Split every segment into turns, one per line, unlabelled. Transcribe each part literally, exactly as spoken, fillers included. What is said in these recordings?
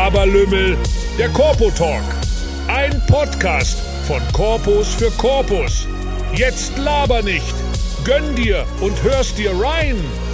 Laberlümmel, der Corpo Talk. Ein Podcast von Corpus für Corpus. Jetzt laber nicht, gönn dir und hörst dir rein.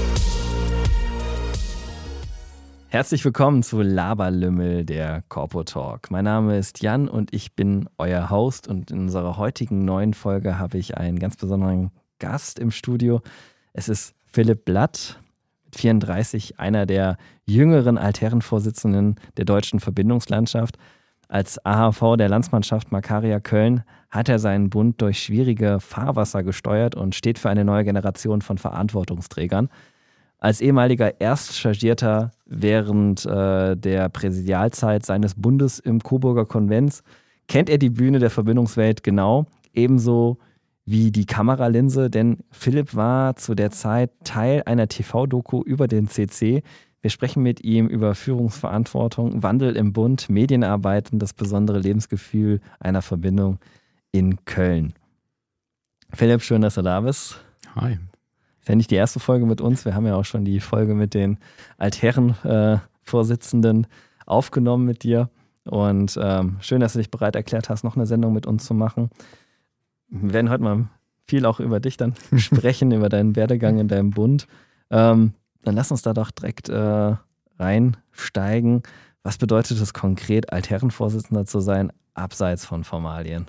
Herzlich willkommen zu Laberlümmel, der Corpo Talk. Mein Name ist Jan und ich bin euer Host, und in unserer heutigen neuen Folge habe ich einen ganz besonderen Gast im Studio. Es ist Philipp Blatt, vierunddreißig, einer der jüngeren Altherrenvorsitzenden der deutschen Verbindungslandschaft. Als A H V der Landsmannschaft Makaria Köln hat er seinen Bund durch schwierige Fahrwasser gesteuert und steht für eine neue Generation von Verantwortungsträgern. Als ehemaliger Erstchargierter während äh, der Präsidialzeit seines Bundes im Coburger Konvents kennt er die Bühne der Verbindungswelt genau, ebenso wie die Kameralinse, denn Philipp war zu der Zeit Teil einer T V-Doku über den C C. Wir sprechen mit ihm über Führungsverantwortung, Wandel im Bund, Medienarbeit und das besondere Lebensgefühl einer Verbindung in Köln. Philipp, schön, dass du da bist.
Hi.
Ist ja nicht die erste Folge mit uns. Wir haben ja auch schon die Folge mit den Altherren-Vorsitzenden äh, aufgenommen mit dir. Und ähm, schön, dass du dich bereit erklärt hast, noch eine Sendung mit uns zu machen. Wir werden heute mal viel auch über dich dann sprechen, über deinen Werdegang in deinem Bund. Ähm, dann lass uns da doch direkt äh, reinsteigen. Was bedeutet es konkret, Altherrenvorsitzender zu sein, abseits von Formalien?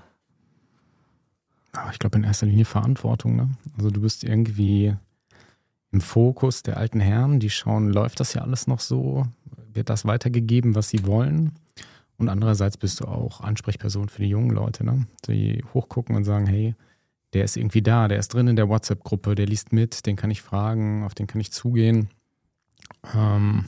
Ich glaube in erster Linie Verantwortung. Ne? Also du bist irgendwie im Fokus der alten Herren, die schauen, läuft das ja alles noch so? Wird das weitergegeben, was sie wollen? Und andererseits bist du auch Ansprechperson für die jungen Leute, ne? Die hochgucken und sagen, hey, der ist irgendwie da, der ist drin in der WhatsApp-Gruppe, der liest mit, den kann ich fragen, auf den kann ich zugehen. Ähm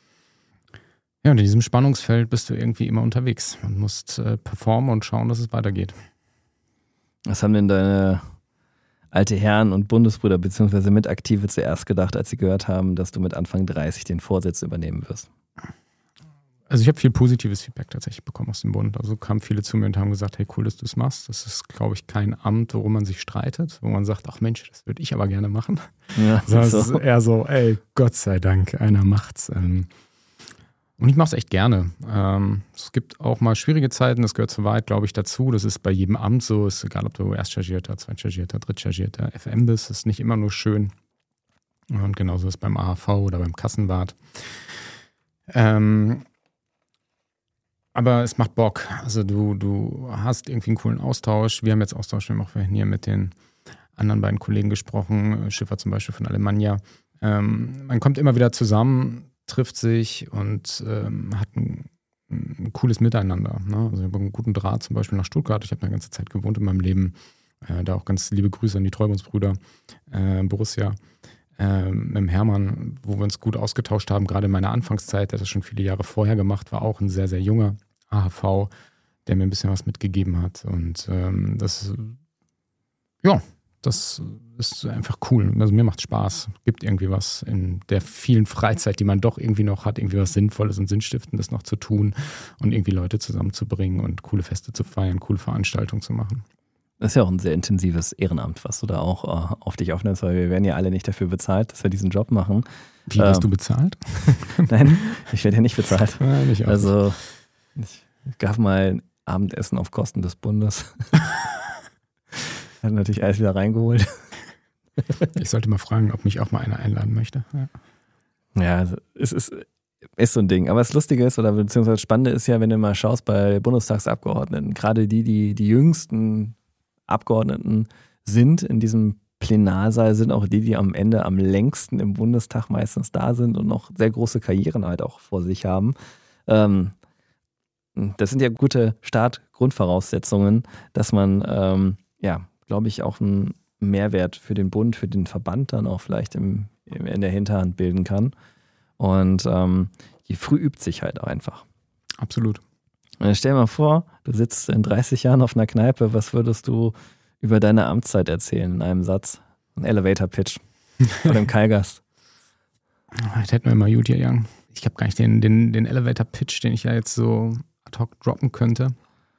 ja, und in diesem Spannungsfeld bist du irgendwie immer unterwegs und musst äh, performen und schauen, dass es weitergeht.
Was haben denn deine alte Herren und Bundesbrüder bzw. Mitaktive zuerst gedacht, als sie gehört haben, dass du mit Anfang dreißig den Vorsitz übernehmen wirst?
Also ich habe viel positives Feedback tatsächlich bekommen aus dem Bund. Also kamen viele zu mir und haben gesagt, hey, cool, dass du es machst. Das ist, glaube ich, kein Amt, worum man sich streitet, wo man sagt, ach Mensch, das würde ich aber gerne machen. Ja, sondern so. Es ist eher so, ey, Gott sei Dank, einer macht's. Und ich mache es echt gerne. Es gibt auch mal schwierige Zeiten, das gehört soweit, glaube ich, dazu. Das ist bei jedem Amt so. Es ist egal, ob du Erstchargierter, Zweitchargierter, Drittchargierter, F M bist. Das ist nicht immer nur schön. Und genauso ist es beim A H V oder beim Kassenwart. Ähm, Aber es macht Bock. Also du, du hast irgendwie einen coolen Austausch. Wir haben jetzt Austausch, wir haben auch hier mit den anderen beiden Kollegen gesprochen, Schiffer zum Beispiel von Alemannia. Ähm, man kommt immer wieder zusammen, trifft sich und ähm, hat ein, ein cooles Miteinander. Ne? Also ich habe einen guten Draht zum Beispiel nach Stuttgart. Ich habe eine ganze Zeit gewohnt in meinem Leben. Äh, da auch ganz liebe Grüße an die Treubundsbrüder, äh, Borussia. Ähm, mit dem Hermann, wo wir uns gut ausgetauscht haben, gerade in meiner Anfangszeit, der das schon viele Jahre vorher gemacht, war auch ein sehr, sehr junger A H V, der mir ein bisschen was mitgegeben hat. Und ähm, das, ja, das ist einfach cool. Also mir macht Spaß. Gibt irgendwie was in der vielen Freizeit, die man doch irgendwie noch hat, irgendwie was Sinnvolles und Sinnstiftendes noch zu tun und irgendwie Leute zusammenzubringen und coole Feste zu feiern, coole Veranstaltungen zu machen.
Das ist ja auch ein sehr intensives Ehrenamt, was du da auch äh, auf dich aufnimmst, weil wir werden ja alle nicht dafür bezahlt, dass wir diesen Job machen.
Wie, wirst ähm, du bezahlt?
Nein, ich werde ja nicht bezahlt.
Nein, ich auch
also ich gab mal ein Abendessen auf Kosten des Bundes. Hat natürlich alles wieder reingeholt.
Ich sollte mal fragen, ob mich auch mal einer einladen möchte. Ja,
ja also es ist, ist so ein Ding. Aber das Lustige ist, oder beziehungsweise das Spannende ist ja, wenn du mal schaust bei Bundestagsabgeordneten, gerade die, die die jüngsten Abgeordneten sind in diesem Plenarsaal, sind auch die, die am Ende am längsten im Bundestag meistens da sind und noch sehr große Karrieren halt auch vor sich haben. Ähm, das sind ja gute Start-Grundvoraussetzungen, dass man, ähm, ja, glaube ich, auch einen Mehrwert für den Bund, für den Verband dann auch vielleicht im, in der Hinterhand bilden kann. Und ähm, je früh übt sich halt auch einfach.
Absolut.
Und stell dir mal vor, du sitzt in dreißig Jahren auf einer Kneipe, was würdest du über deine Amtszeit erzählen in einem Satz? Ein Elevator-Pitch von dem Kalgast.
Das hätten wir mal gut hier, Young. Ich habe gar nicht den, den, den Elevator-Pitch, den ich ja jetzt so ad hoc droppen könnte.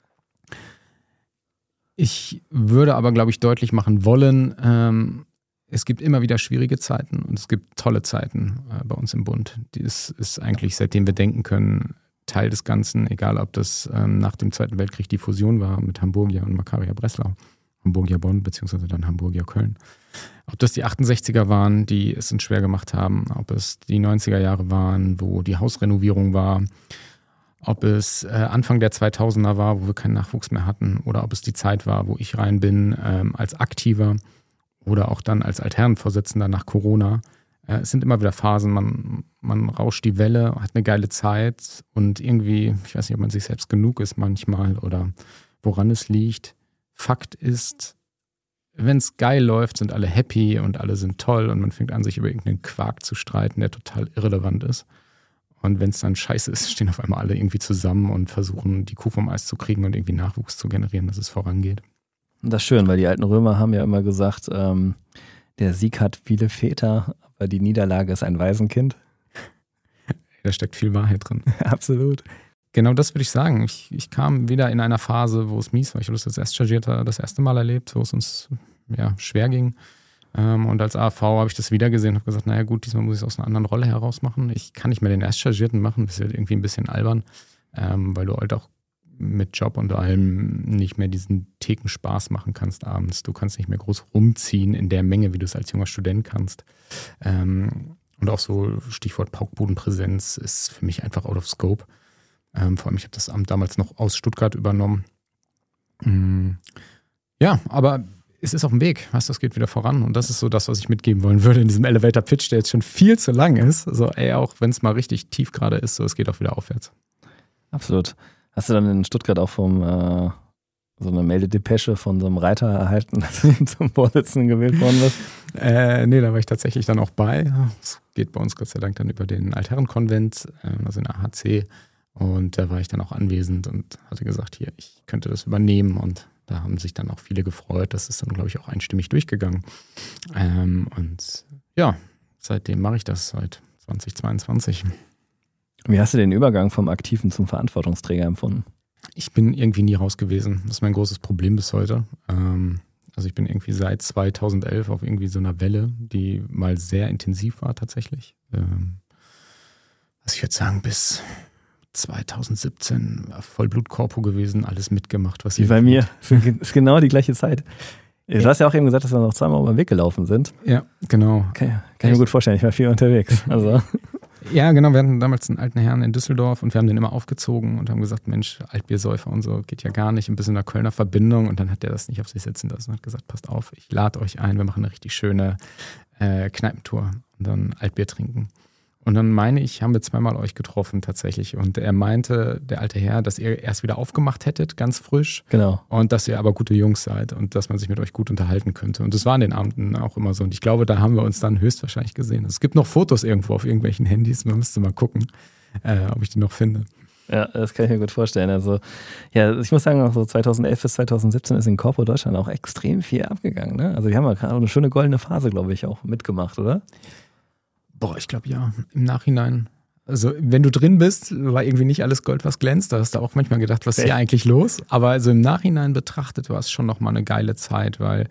Ich würde aber, glaube ich, deutlich machen wollen, ähm, es gibt immer wieder schwierige Zeiten und es gibt tolle Zeiten äh, bei uns im Bund. Das ist eigentlich, seitdem wir denken können, Teil des Ganzen, egal ob das ähm, nach dem Zweiten Weltkrieg die Fusion war mit Hamburgia und Makaria Breslau, Hamburgia Bonn, beziehungsweise dann Hamburgia Köln. Ob das die achtundsechziger waren, die es uns schwer gemacht haben, ob es die neunziger Jahre waren, wo die Hausrenovierung war, ob es äh, Anfang der zweitausender war, wo wir keinen Nachwuchs mehr hatten, oder ob es die Zeit war, wo ich rein bin ähm, als Aktiver oder auch dann als Altherrenvorsitzender nach Corona. Äh, es sind immer wieder Phasen, man, man rauscht die Welle, hat eine geile Zeit und irgendwie, ich weiß nicht, ob man sich selbst genug ist manchmal oder woran es liegt. Fakt ist, wenn es geil läuft, sind alle happy und alle sind toll und man fängt an, sich über irgendeinen Quark zu streiten, der total irrelevant ist. Und wenn es dann scheiße ist, stehen auf einmal alle irgendwie zusammen und versuchen, die Kuh vom Eis zu kriegen und irgendwie Nachwuchs zu generieren, dass es vorangeht.
Das ist schön, weil die alten Römer haben ja immer gesagt, ähm, der Sieg hat viele Väter, aber die Niederlage ist ein Waisenkind.
Da steckt viel Wahrheit drin.
Absolut.
Genau das würde ich sagen. Ich, ich kam wieder in einer Phase, wo es mies war. Ich habe das als Erststagierter das erste Mal erlebt, wo es uns ja, schwer ging. Und als A V habe ich das wieder gesehen und habe gesagt, naja gut, diesmal muss ich es aus einer anderen Rolle heraus machen. Ich kann nicht mehr den Erststagierten machen, das wird irgendwie ein bisschen albern, ähm, weil du halt auch mit Job und allem nicht mehr diesen Thekenspaß machen kannst abends. Du kannst nicht mehr groß rumziehen in der Menge, wie du es als junger Student kannst. Ähm, und auch so Stichwort Paukbudenpräsenz ist für mich einfach out of scope. Ähm, vor allem, ich habe das Amt damals noch aus Stuttgart übernommen. Mhm. Ja, aber es ist auf dem Weg, weißt du, es geht wieder voran und das ist so das, was ich mitgeben wollen würde in diesem Elevator-Pitch, der jetzt schon viel zu lang ist. Also ey, auch wenn es mal richtig tief gerade ist, so es geht auch wieder aufwärts.
Absolut. Hast du dann in Stuttgart auch vom äh, so eine Meldedepesche von so einem Reiter erhalten, dass du zum Vorsitzenden gewählt worden bist?
Äh, nee, da war ich tatsächlich dann auch bei. Es geht bei uns Gott sei Dank dann über den Altherrenkonvent, also in der A H C. Und da war ich dann auch anwesend und hatte gesagt, hier, ich könnte das übernehmen und da haben sich dann auch viele gefreut. Das ist dann, glaube ich, auch einstimmig durchgegangen. Ähm, und ja, seitdem mache ich das seit zweitausendzweiundzwanzig.
Wie hast du den Übergang vom Aktiven zum Verantwortungsträger empfunden?
Ich bin irgendwie nie raus gewesen. Das ist mein großes Problem bis heute. Ähm, also ich bin irgendwie seit zweitausendelf auf irgendwie so einer Welle, die mal sehr intensiv war tatsächlich. Ähm, also ich würde sagen, bis zweitausendsiebzehn Vollblut-Korpo gewesen, alles mitgemacht, was
Wie bei mir. Das ist genau die gleiche Zeit. Du hast ja auch eben gesagt, dass wir noch zweimal über den Weg gelaufen sind.
Ja, genau.
Kann, kann ich mir gut vorstellen, ich war viel unterwegs. Also.
Ja, genau. Wir hatten damals einen alten Herrn in Düsseldorf und wir haben den immer aufgezogen und haben gesagt, Mensch, Altbiersäufer und so geht ja gar nicht. Ein bisschen in der Kölner Verbindung und dann hat der das nicht auf sich sitzen lassen und hat gesagt, passt auf, ich lade euch ein, wir machen eine richtig schöne äh, Kneipentour und dann Altbier trinken. Und dann meine ich, haben wir zweimal euch getroffen tatsächlich. Und er meinte, der alte Herr, dass ihr erst wieder aufgemacht hättet, ganz frisch.
Genau.
Und dass ihr aber gute Jungs seid und dass man sich mit euch gut unterhalten könnte. Und das war an den Abenden auch immer so. Und ich glaube, da haben wir uns dann höchstwahrscheinlich gesehen. Es gibt noch Fotos irgendwo auf irgendwelchen Handys. Man müsste mal gucken, äh, ob ich die noch finde.
Ja, das kann ich mir gut vorstellen. Also, ja, ich muss sagen, auch so zweitausendelf bis zweitausendsiebzehn ist in Corpo Deutschland auch extrem viel abgegangen. Ne? Also, wir haben ja gerade eine schöne goldene Phase, glaube ich, auch mitgemacht, oder?
Boah, ich glaube ja, im Nachhinein. Also wenn du drin bist, war irgendwie nicht alles Gold, was glänzt. Da hast du auch manchmal gedacht, was ist hier eigentlich los? Aber also im Nachhinein betrachtet war es schon nochmal eine geile Zeit, weil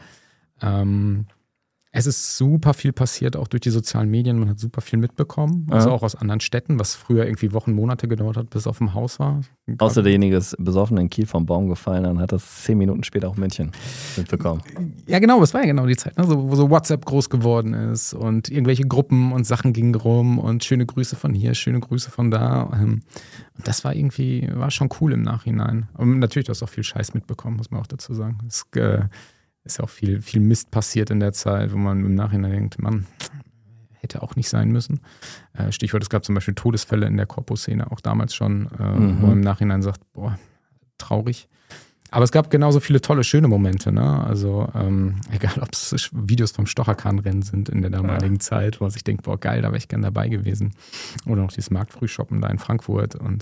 ähm, es ist super viel passiert, auch durch die sozialen Medien. Man hat super viel mitbekommen, also
ja.
auch aus anderen Städten, was früher irgendwie Wochen, Monate gedauert hat, bis es auf dem Haus war.
Außer derjenige ist besoffen in Kiel vom Baum gefallen, dann hat das zehn Minuten später auch München mitbekommen.
Ja genau, das war ja genau die Zeit, ne? so, wo so WhatsApp groß geworden ist und irgendwelche Gruppen und Sachen gingen rum und schöne Grüße von hier, schöne Grüße von da. Und das war irgendwie, war schon cool im Nachhinein. Und natürlich, du hast auch viel Scheiß mitbekommen, muss man auch dazu sagen. Es äh, ist ja auch viel, viel Mist passiert in der Zeit, wo man im Nachhinein denkt, Mann, hätte auch nicht sein müssen. Äh, Stichwort, es gab zum Beispiel Todesfälle in der Corpo-Szene, auch damals schon, äh, mhm. wo man im Nachhinein sagt, boah, traurig. Aber es gab genauso viele tolle, schöne Momente, ne? Also ähm, egal, ob es Videos vom Stocherkran-Rennen sind in der damaligen ja. Zeit, wo man sich denkt, boah, geil, da wäre ich gern dabei gewesen. Oder noch dieses Marktfrühshoppen da in Frankfurt und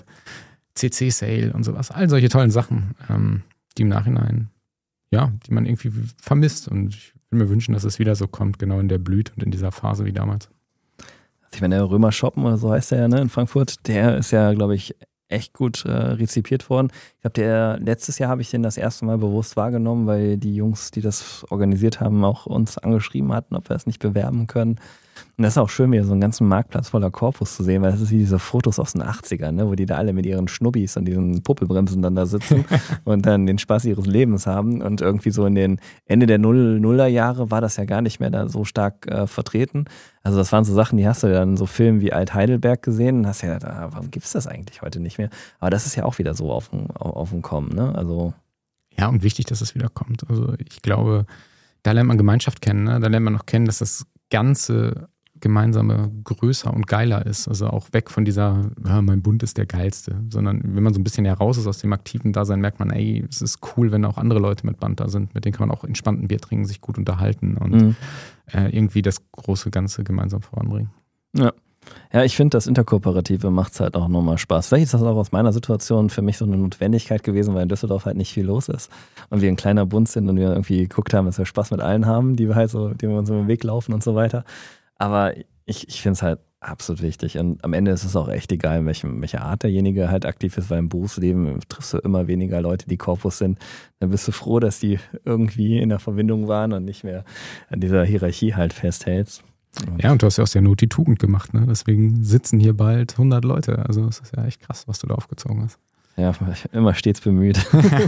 C C-Sale und sowas. All solche tollen Sachen, ähm, die im Nachhinein ja, die man irgendwie vermisst. Und ich würde mir wünschen, dass es wieder so kommt, genau in der Blüte und in dieser Phase wie damals.
Also ich meine, der Römer Shoppen oder so heißt der ja, ne, in Frankfurt, der ist ja, glaube ich, echt gut äh, rezipiert worden. Ich glaube, der letztes Jahr habe ich den das erste Mal bewusst wahrgenommen, weil die Jungs, die das organisiert haben, auch uns angeschrieben hatten, ob wir es nicht bewerben können. Und das ist auch schön, wieder so einen ganzen Marktplatz voller Corpus zu sehen, weil das ist wie diese Fotos aus den achtzigern, ne, wo die da alle mit ihren Schnubbis und diesen Puppelbremsen dann da sitzen und dann den Spaß ihres Lebens haben. Und irgendwie so in den Ende der Null, Nullerjahre war das ja gar nicht mehr da so stark äh, vertreten. Also das waren so Sachen, die hast du dann in so Filmen wie Alt-Heidelberg gesehen und hast ja gedacht, ah, warum gibt es das eigentlich heute nicht mehr? Aber das ist ja auch wieder so auf dem, auf dem Kommen, ne? Also
ja, und wichtig, dass es wieder kommt. Also ich glaube, da lernt man Gemeinschaft kennen, ne? Da lernt man auch kennen, dass das ganze Gemeinsame größer und geiler ist. Also auch weg von dieser, ja, mein Bund ist der geilste, sondern wenn man so ein bisschen heraus ist aus dem aktiven Dasein, merkt man, ey, es ist cool, wenn auch andere Leute mit Band da sind, mit denen kann man auch entspannt ein Bier trinken, sich gut unterhalten und mhm. äh, irgendwie das große Ganze gemeinsam voranbringen.
Ja. Ja, ich finde, das Interkooperative macht es halt auch nochmal Spaß. Vielleicht ist das auch aus meiner Situation für mich so eine Notwendigkeit gewesen, weil in Düsseldorf halt nicht viel los ist. Und wir ein kleiner Bund sind und wir irgendwie geguckt haben, dass wir Spaß mit allen haben, die wir halt so, die wir uns über den Weg laufen und so weiter. Aber ich, ich finde es halt absolut wichtig. Und am Ende ist es auch echt egal, in welchem, welcher Art derjenige halt aktiv ist, weil im Berufsleben triffst du immer weniger Leute, die Corpus sind. Dann bist du froh, dass die irgendwie in der Verbindung waren und nicht mehr an dieser Hierarchie halt festhältst.
Ja, und du hast ja aus der Not die Tugend gemacht, ne? Deswegen sitzen hier bald hundert Leute. Also das ist ja echt krass, was du da aufgezogen hast.
Ja, immer stets bemüht.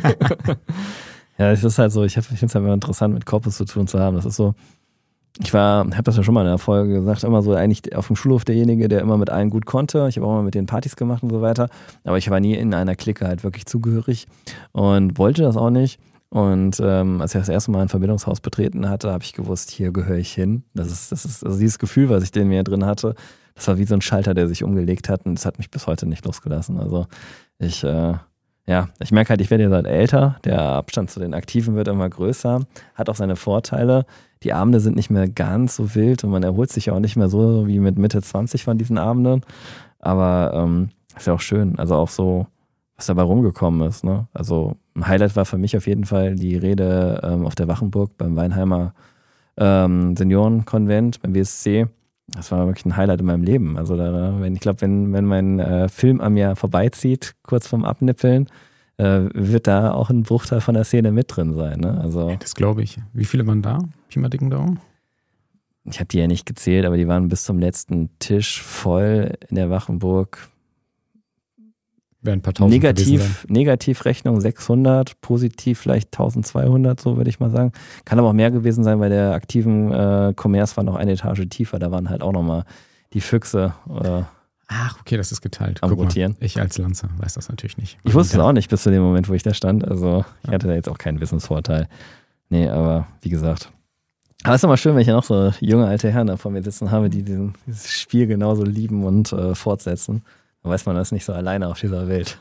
Ja, es ist halt so, ich, ich finde es halt immer interessant, mit Corpus zu tun zu haben. Das ist so, ich war, habe das ja schon mal in der Folge gesagt, immer so eigentlich auf dem Schulhof derjenige, der immer mit allen gut konnte. Ich habe auch mal mit den Partys gemacht und so weiter. Aber ich war nie in einer Clique halt wirklich zugehörig und wollte das auch nicht. Und ähm, als ich das erste Mal ein Verbindungshaus betreten hatte, habe ich gewusst, hier gehöre ich hin. Das ist, das ist, also dieses Gefühl, was ich in mir drin hatte, das war wie so ein Schalter, der sich umgelegt hat und das hat mich bis heute nicht losgelassen. Also ich, äh, ja, ich merke halt, ich werde jetzt halt älter, der Abstand zu den Aktiven wird immer größer, hat auch seine Vorteile. Die Abende sind nicht mehr ganz so wild und man erholt sich auch nicht mehr so wie mit Mitte zwanzig von diesen Abenden. Aber ähm, ist ja auch schön, also auch so, was dabei rumgekommen ist, ne? Also ein Highlight war für mich auf jeden Fall die Rede ähm, auf der Wachenburg beim Weinheimer ähm, Seniorenkonvent beim W S C. Das war wirklich ein Highlight in meinem Leben. Also da, wenn ich glaube, wenn, wenn mein äh, Film an mir vorbeizieht, kurz vorm Abnippeln, äh, wird da auch ein Bruchteil von der Szene mit drin sein. Ne? Also,
das glaube ich. Wie viele waren da? Pi mal dicken Daumen?
Ich habe die ja nicht gezählt, aber die waren bis zum letzten Tisch voll in der Wachenburg.
Ein paar Tausend
Negativ, Negativrechnung sechshundert, positiv vielleicht eintausendzweihundert, so würde ich mal sagen. Kann aber auch mehr gewesen sein, weil der aktiven äh, Commerce war noch eine Etage tiefer. Da waren halt auch nochmal die Füchse. Äh,
Ach, okay, das ist geteilt.
Am
Guck
Rotieren.
Mal, ich als Lanzer weiß das natürlich nicht.
Ich wusste es auch nicht bis zu dem Moment, wo ich da stand. Also ich hatte da jetzt auch keinen Wissensvorteil. Nee, aber wie gesagt. Aber es ist immer schön, wenn ich ja noch so junge alte Herren da vor mir sitzen habe, die diesen, dieses Spiel genauso lieben und äh, fortsetzen. Da weiß man, das ist nicht so alleine auf dieser Welt.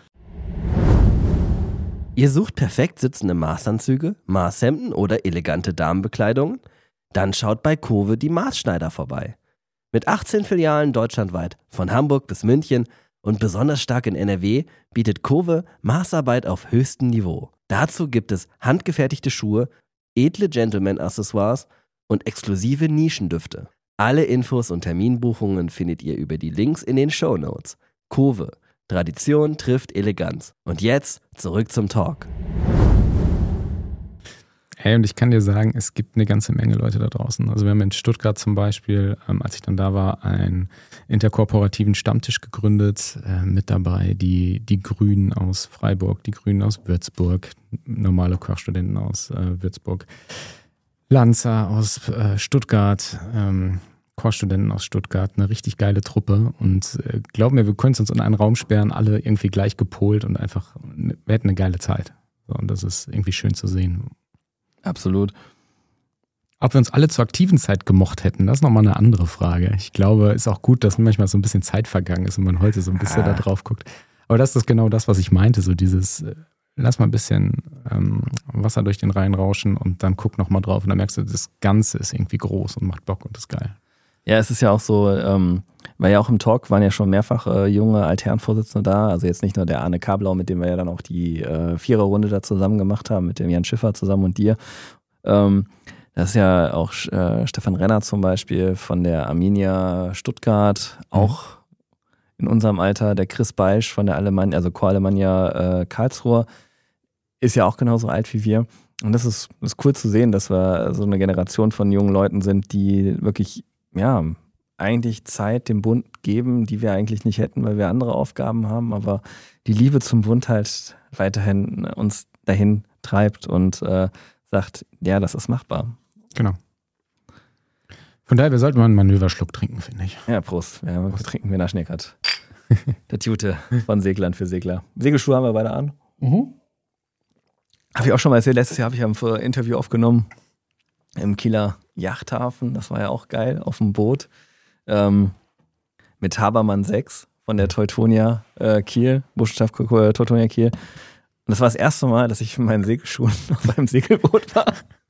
Ihr sucht perfekt sitzende Maßanzüge, Maßhemden oder elegante Damenbekleidungen? Dann schaut bei Kowe die Maßschneider vorbei. Mit achtzehn Filialen deutschlandweit, von Hamburg bis München und besonders stark in N R W, bietet Kowe Maßarbeit auf höchstem Niveau. Dazu gibt es handgefertigte Schuhe, edle Gentleman-Accessoires und exklusive Nischendüfte. Alle Infos und Terminbuchungen findet ihr über die Links in den Shownotes. Kowe. Tradition trifft Eleganz. Und jetzt zurück zum Talk.
Hey, und ich kann dir sagen, es gibt eine ganze Menge Leute da draußen. Also wir haben in Stuttgart zum Beispiel, ähm, als ich dann da war, einen interkorporativen Stammtisch gegründet. Äh, mit dabei die, die Grünen aus Freiburg, die Grünen aus Würzburg, normale Kochstudenten aus äh, Würzburg, Lanza aus äh, Stuttgart, ähm, Chorstudenten aus Stuttgart, eine richtig geile Truppe und äh, glaub mir, wir können uns in einen Raum sperren, alle irgendwie gleich gepolt und einfach, wir hätten eine geile Zeit. So, und das ist irgendwie schön zu sehen.
Absolut.
Ob wir uns alle zur aktiven Zeit gemocht hätten, das ist nochmal eine andere Frage. Ich glaube, ist auch gut, dass manchmal so ein bisschen Zeit vergangen ist und man heute so ein bisschen ah. da drauf guckt. Aber das ist genau das, was ich meinte, so dieses, lass mal ein bisschen ähm, Wasser durch den Rhein rauschen und dann guck nochmal drauf und dann merkst du, das Ganze ist irgendwie groß und macht Bock und ist geil.
Ja, es ist ja auch so, ähm, weil ja auch im Talk waren ja schon mehrfach äh, junge Altherrenvorsitzende da, also jetzt nicht nur der Arne Kablau, mit dem wir ja dann auch die äh, Viererrunde da zusammen gemacht haben, mit dem Jan Schiffer zusammen und dir. Ähm, das ist ja auch äh, Stefan Renner zum Beispiel von der Arminia Stuttgart, auch mhm. in unserem Alter, der Chris Beisch von der Alemannia, also Chor Alemannia äh, Karlsruhe, ist ja auch genauso alt wie wir. Und das ist, ist cool zu sehen, dass wir so eine Generation von jungen Leuten sind, die wirklich ja, eigentlich Zeit dem Bund geben, die wir eigentlich nicht hätten, weil wir andere Aufgaben haben, aber die Liebe zum Bund halt weiterhin uns dahin treibt und äh, sagt, ja, das ist machbar.
Genau. Von daher, wir sollten mal einen Manöverschluck trinken, finde ich.
Ja, Prost. Ja, wir trinken wir nach Schneckert. Der Tute von Seglern für Segler. Segelschuhe haben wir beide an. Mhm. Habe ich auch schon mal erzählt, letztes Jahr habe ich ein Interview aufgenommen im Kieler Yachthafen. Das war ja auch geil, auf dem Boot. Ähm, mit Habermann sechs von der Teutonia äh, Kiel, Burschenschaft Teutonia Kiel. Und das war das erste Mal, dass ich mit meinen Segelschuhen auf einem Segelboot war.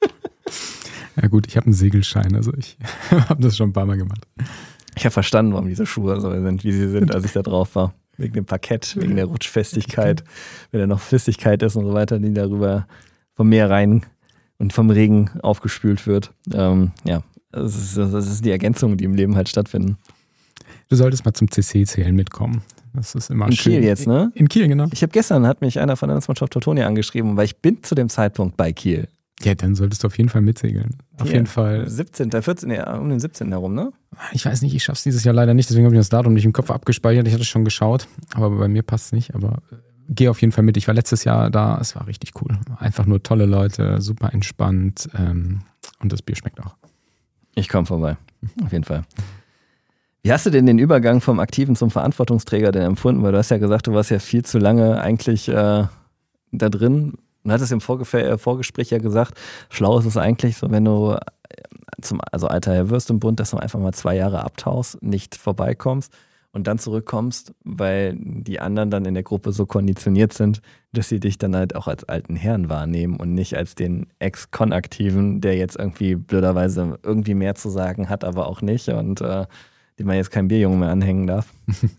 Ja gut, ich habe einen Segelschein, also ich habe das schon ein paar Mal gemacht.
Ich habe verstanden, warum diese Schuhe so sind, wie sie sind, als ich da drauf war. Wegen dem Parkett, wegen der Rutschfestigkeit, wenn da noch Flüssigkeit ist und so weiter, die darüber vom Meer rein und vom Regen aufgespült wird. Ähm, ja, das ist, das ist die Ergänzung, die im Leben halt stattfinden.
Du solltest mal zum C C-Zählen mitkommen. Das ist immer
in
schön.
In Kiel jetzt, ne?
In Kiel, genau.
Ich habe gestern, hat mich einer von der Mannschaft Teutonia angeschrieben, weil ich bin zu dem Zeitpunkt bei Kiel.
Ja, dann solltest du auf jeden Fall mitsegeln. Auf
Hier,
jeden Fall.
siebzehnten, vierzehnten, ja, um den siebzehnten herum, ne?
Ich weiß nicht, ich schaff's dieses Jahr leider nicht, deswegen habe ich das Datum nicht im Kopf abgespeichert. Ich hatte schon geschaut, aber bei mir passt es nicht. Aber geh auf jeden Fall mit. Ich war letztes Jahr da, es war richtig cool. Einfach nur tolle Leute, super entspannt ähm, und das Bier schmeckt auch. Ich
komme vorbei, auf jeden Fall. Wie hast du denn den Übergang vom Aktiven zum Verantwortungsträger denn empfunden? Weil du hast ja gesagt, du warst ja viel zu lange eigentlich äh, da drin. Du hattest im Vorgef- Vorgespräch ja gesagt, schlau ist es eigentlich so, wenn du zum also alter Herr wirst im Bund, dass du einfach mal zwei Jahre abtauchst, nicht vorbeikommst und dann zurückkommst, weil die anderen dann in der Gruppe so konditioniert sind, dass sie dich dann halt auch als alten Herrn wahrnehmen und nicht als den Ex-Kon-Aktiven, der jetzt irgendwie blöderweise irgendwie mehr zu sagen hat, aber auch nicht und äh, dem man jetzt kein Bierjungen mehr anhängen darf.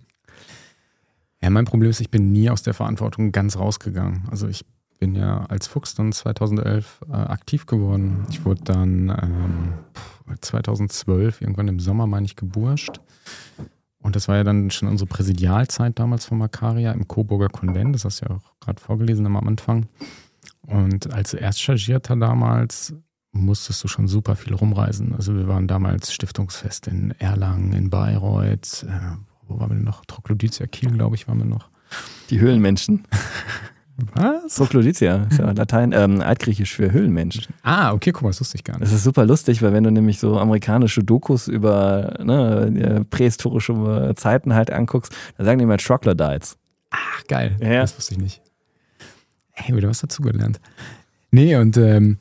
Ja, mein Problem ist, ich bin nie aus der Verantwortung ganz rausgegangen. Also ich bin ja als Fuchs dann zweitausendelf äh, aktiv geworden. Ich wurde dann ähm, zweitausendzwölf, irgendwann im Sommer, meine ich, geburscht. Und das war ja dann schon unsere Präsidialzeit damals von Makaria im Coburger Konvent. Das hast du ja auch gerade vorgelesen am Anfang. Und als Erstchargierter damals musstest du schon super viel rumreisen. Also wir waren damals Stiftungsfest in Erlangen, in Bayreuth. Äh, wo waren wir denn noch? Troglodytia Kiel, glaube ich, waren wir noch.
Die Höhlenmenschen.
Was?
Troglodytia, ist ja Latein, ähm, altgriechisch für Höhlenmenschen.
Ah, okay, guck mal, das wusste ich gar nicht.
Das ist super lustig, weil wenn du nämlich so amerikanische Dokus über ne, prähistorische Zeiten halt anguckst, da sagen die immer Troglodytes.
Ach, geil.
Ja.
Das wusste ich nicht. Hey, wieder was dazugelernt. Nee, und ähm,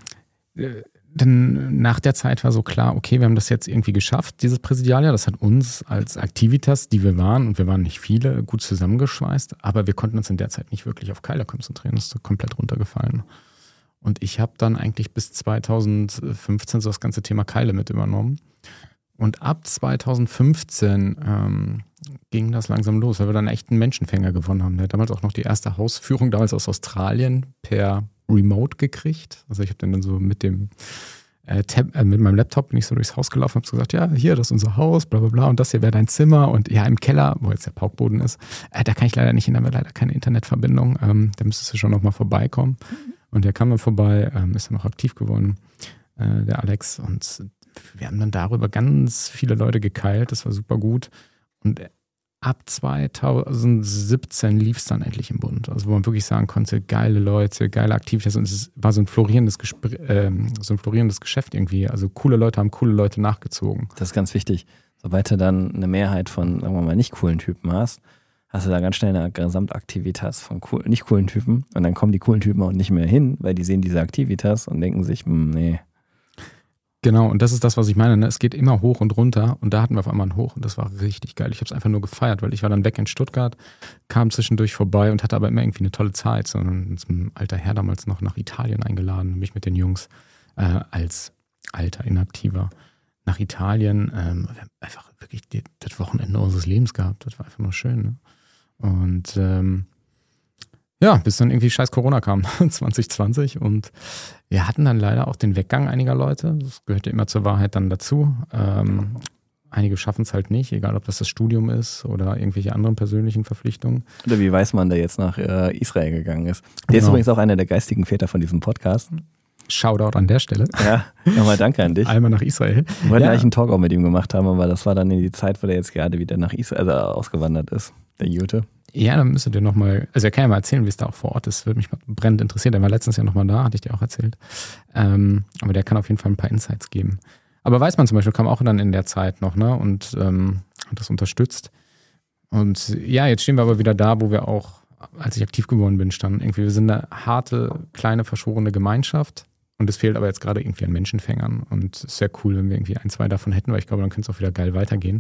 dann nach der Zeit war so klar, okay, wir haben das jetzt irgendwie geschafft, dieses Präsidialjahr. Das hat uns als Aktivitas, die wir waren, und wir waren nicht viele, gut zusammengeschweißt, aber wir konnten uns in der Zeit nicht wirklich auf Keiler konzentrieren. Das ist komplett runtergefallen. Und ich habe dann eigentlich bis zweitausendfünfzehn so das ganze Thema Keile mit übernommen. Und ab zweitausendfünfzehn ähm, ging das langsam los, weil wir dann echt einen Menschenfänger gewonnen haben. Der hat damals auch noch die erste Hausführung, damals aus Australien, per Remote gekriegt. Also ich habe dann, dann so mit dem äh, Tab, äh, mit meinem Laptop bin ich so durchs Haus gelaufen und habe so gesagt, ja, hier, das ist unser Haus, bla bla bla, und das hier wäre dein Zimmer. Und ja, im Keller, wo jetzt der Paukboden ist, äh, da kann ich leider nicht hin, da haben wir leider keine Internetverbindung. Ähm, da müsstest du schon nochmal vorbeikommen. Und der kam dann vorbei, ähm, ist dann noch aktiv geworden, äh, der Alex. Und wir haben dann darüber ganz viele Leute gekeilt, das war super gut. Und ab zweitausendsiebzehn lief es dann endlich im Bund. Also wo man wirklich sagen konnte, geile Leute, geile Aktivitäten. Und es war so ein florierendes, Gespr- äh, so ein florierendes Geschäft irgendwie. Also coole Leute haben coole Leute nachgezogen.
Das ist ganz wichtig. Sobald du dann eine Mehrheit von, sagen wir mal, nicht coolen Typen hast, hast du da ganz schnell eine Gesamtaktivitas von cool, nicht coolen Typen. Und dann kommen die coolen Typen auch nicht mehr hin, weil die sehen diese Aktivitas und denken sich, nee.
Genau, und das ist das, was ich meine. Ne? Es geht immer hoch und runter und da hatten wir auf einmal ein Hoch und das war richtig geil. Ich habe es einfach nur gefeiert, weil ich war dann weg in Stuttgart, kam zwischendurch vorbei und hatte aber immer irgendwie eine tolle Zeit. So ein alter Herr damals noch nach Italien eingeladen, mich mit den Jungs äh, als alter Inaktiver nach Italien. Ähm, wir haben einfach wirklich die, das Wochenende unseres Lebens gehabt. Das war einfach nur schön. Ne? Und ähm, ja, bis dann irgendwie scheiß Corona kam, zwanzig zwanzig, und wir hatten dann leider auch den Weggang einiger Leute. Das gehört ja immer zur Wahrheit dann dazu. Ähm, einige schaffen es halt nicht, egal ob das das Studium ist oder irgendwelche anderen persönlichen Verpflichtungen.
Oder wie Weißmann, der jetzt nach äh, Israel gegangen ist. Der
Genau.
ist übrigens auch einer der geistigen Väter von diesem Podcast.
Shoutout an der Stelle.
Ja, nochmal danke an dich.
Einmal nach Israel.
Wir wollten
ja.
eigentlich einen Talk auch mit ihm gemacht haben, aber das war dann in die Zeit, wo der jetzt gerade wieder nach Israel also ausgewandert ist, der Jute.
Ja, dann müsstet ihr nochmal, also er kann ja mal erzählen, wie es da auch vor Ort ist. Würde mich mal brennend interessieren. Der war letztens ja nochmal da, hatte ich dir auch erzählt. Ähm, aber der kann auf jeden Fall ein paar Insights geben. Aber weiß man zum Beispiel, kam auch dann in der Zeit noch, ne? Und ähm, hat das unterstützt. Und ja, jetzt stehen wir aber wieder da, wo wir auch, als ich aktiv geworden bin, standen. Irgendwie, wir sind eine harte, kleine, verschworene Gemeinschaft. Und es fehlt aber jetzt gerade irgendwie an Menschenfängern. Und es ist sehr cool, wenn wir irgendwie ein, zwei davon hätten, weil ich glaube, dann könnte es auch wieder geil weitergehen.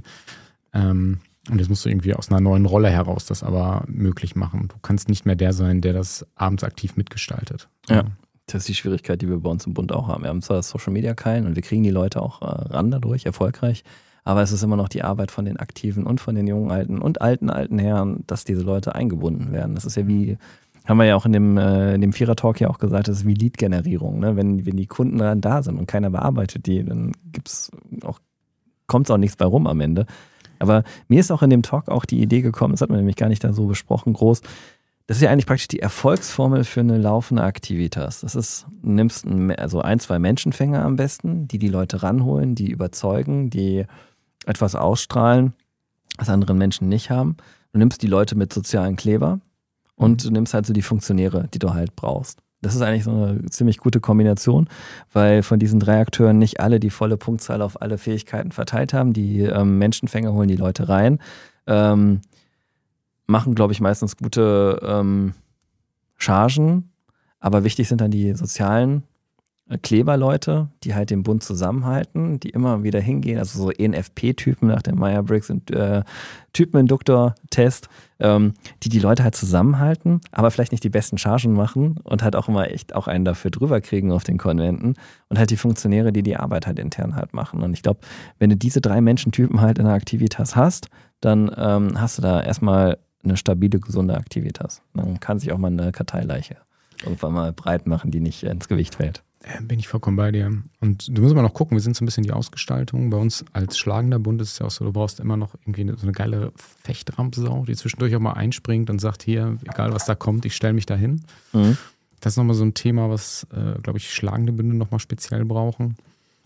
Ähm, und jetzt musst du irgendwie aus einer neuen Rolle heraus das aber möglich machen. Du kannst nicht mehr der sein, der das abends aktiv mitgestaltet.
Ja, das ist die Schwierigkeit, die wir bei uns im Bund auch haben. Wir haben zwar das Social Media Keilen und wir kriegen die Leute auch äh, ran dadurch, erfolgreich. Aber es ist immer noch die Arbeit von den Aktiven und von den jungen Alten und alten, alten Herren, dass diese Leute eingebunden werden. Das ist ja wie, haben wir ja auch in dem, äh, in dem Vierer-Talk ja auch gesagt, das ist wie Lead-Generierung. Ne? Wenn, wenn die Kunden dann da sind und keiner bearbeitet die, dann gibt's auch, kommt auch nichts bei rum am Ende. Aber mir ist auch in dem Talk auch die Idee gekommen, das hat man nämlich gar nicht da so besprochen, groß, das ist ja eigentlich praktisch die Erfolgsformel für eine laufende Aktivitas. Das ist, du nimmst ein, also ein, zwei Menschenfänger am besten, die die Leute ranholen, die überzeugen, die etwas ausstrahlen, was andere Menschen nicht haben. Du nimmst die Leute mit sozialen Kleber und du nimmst halt so die Funktionäre, die du halt brauchst. Das ist eigentlich so eine ziemlich gute Kombination, weil von diesen drei Akteuren nicht alle die volle Punktzahl auf alle Fähigkeiten verteilt haben. Die ähm, Menschenfänger holen die Leute rein, ähm, machen, glaube ich, meistens gute ähm, Chargen, aber wichtig sind dann die sozialen Kleberleute, die halt den Bund zusammenhalten, die immer wieder hingehen, also so E N F P-Typen nach dem Myers-Briggs und äh, Typeninduktor-Test, ähm, die die Leute halt zusammenhalten, aber vielleicht nicht die besten Chargen machen und halt auch immer echt auch einen dafür drüber kriegen auf den Konventen und halt die Funktionäre, die die Arbeit halt intern halt machen. Und ich glaube, wenn du diese drei Menschentypen halt in der Aktivitas hast, dann ähm, hast du da erstmal eine stabile, gesunde Aktivitas. Dann kann sich auch mal eine Karteileiche irgendwann mal breit machen, die nicht ins Gewicht fällt.
Bin ich vollkommen bei dir. Und du musst immer noch gucken, wir sind so ein bisschen die Ausgestaltung. Bei uns als schlagender Bund ist es ja auch so, du brauchst immer noch irgendwie so eine geile Fechtrampsau, die zwischendurch auch mal einspringt und sagt, hier, egal was da kommt, ich stelle mich da hin. Mhm. Das ist nochmal so ein Thema, was, äh, glaube ich, schlagende Bünde nochmal speziell brauchen.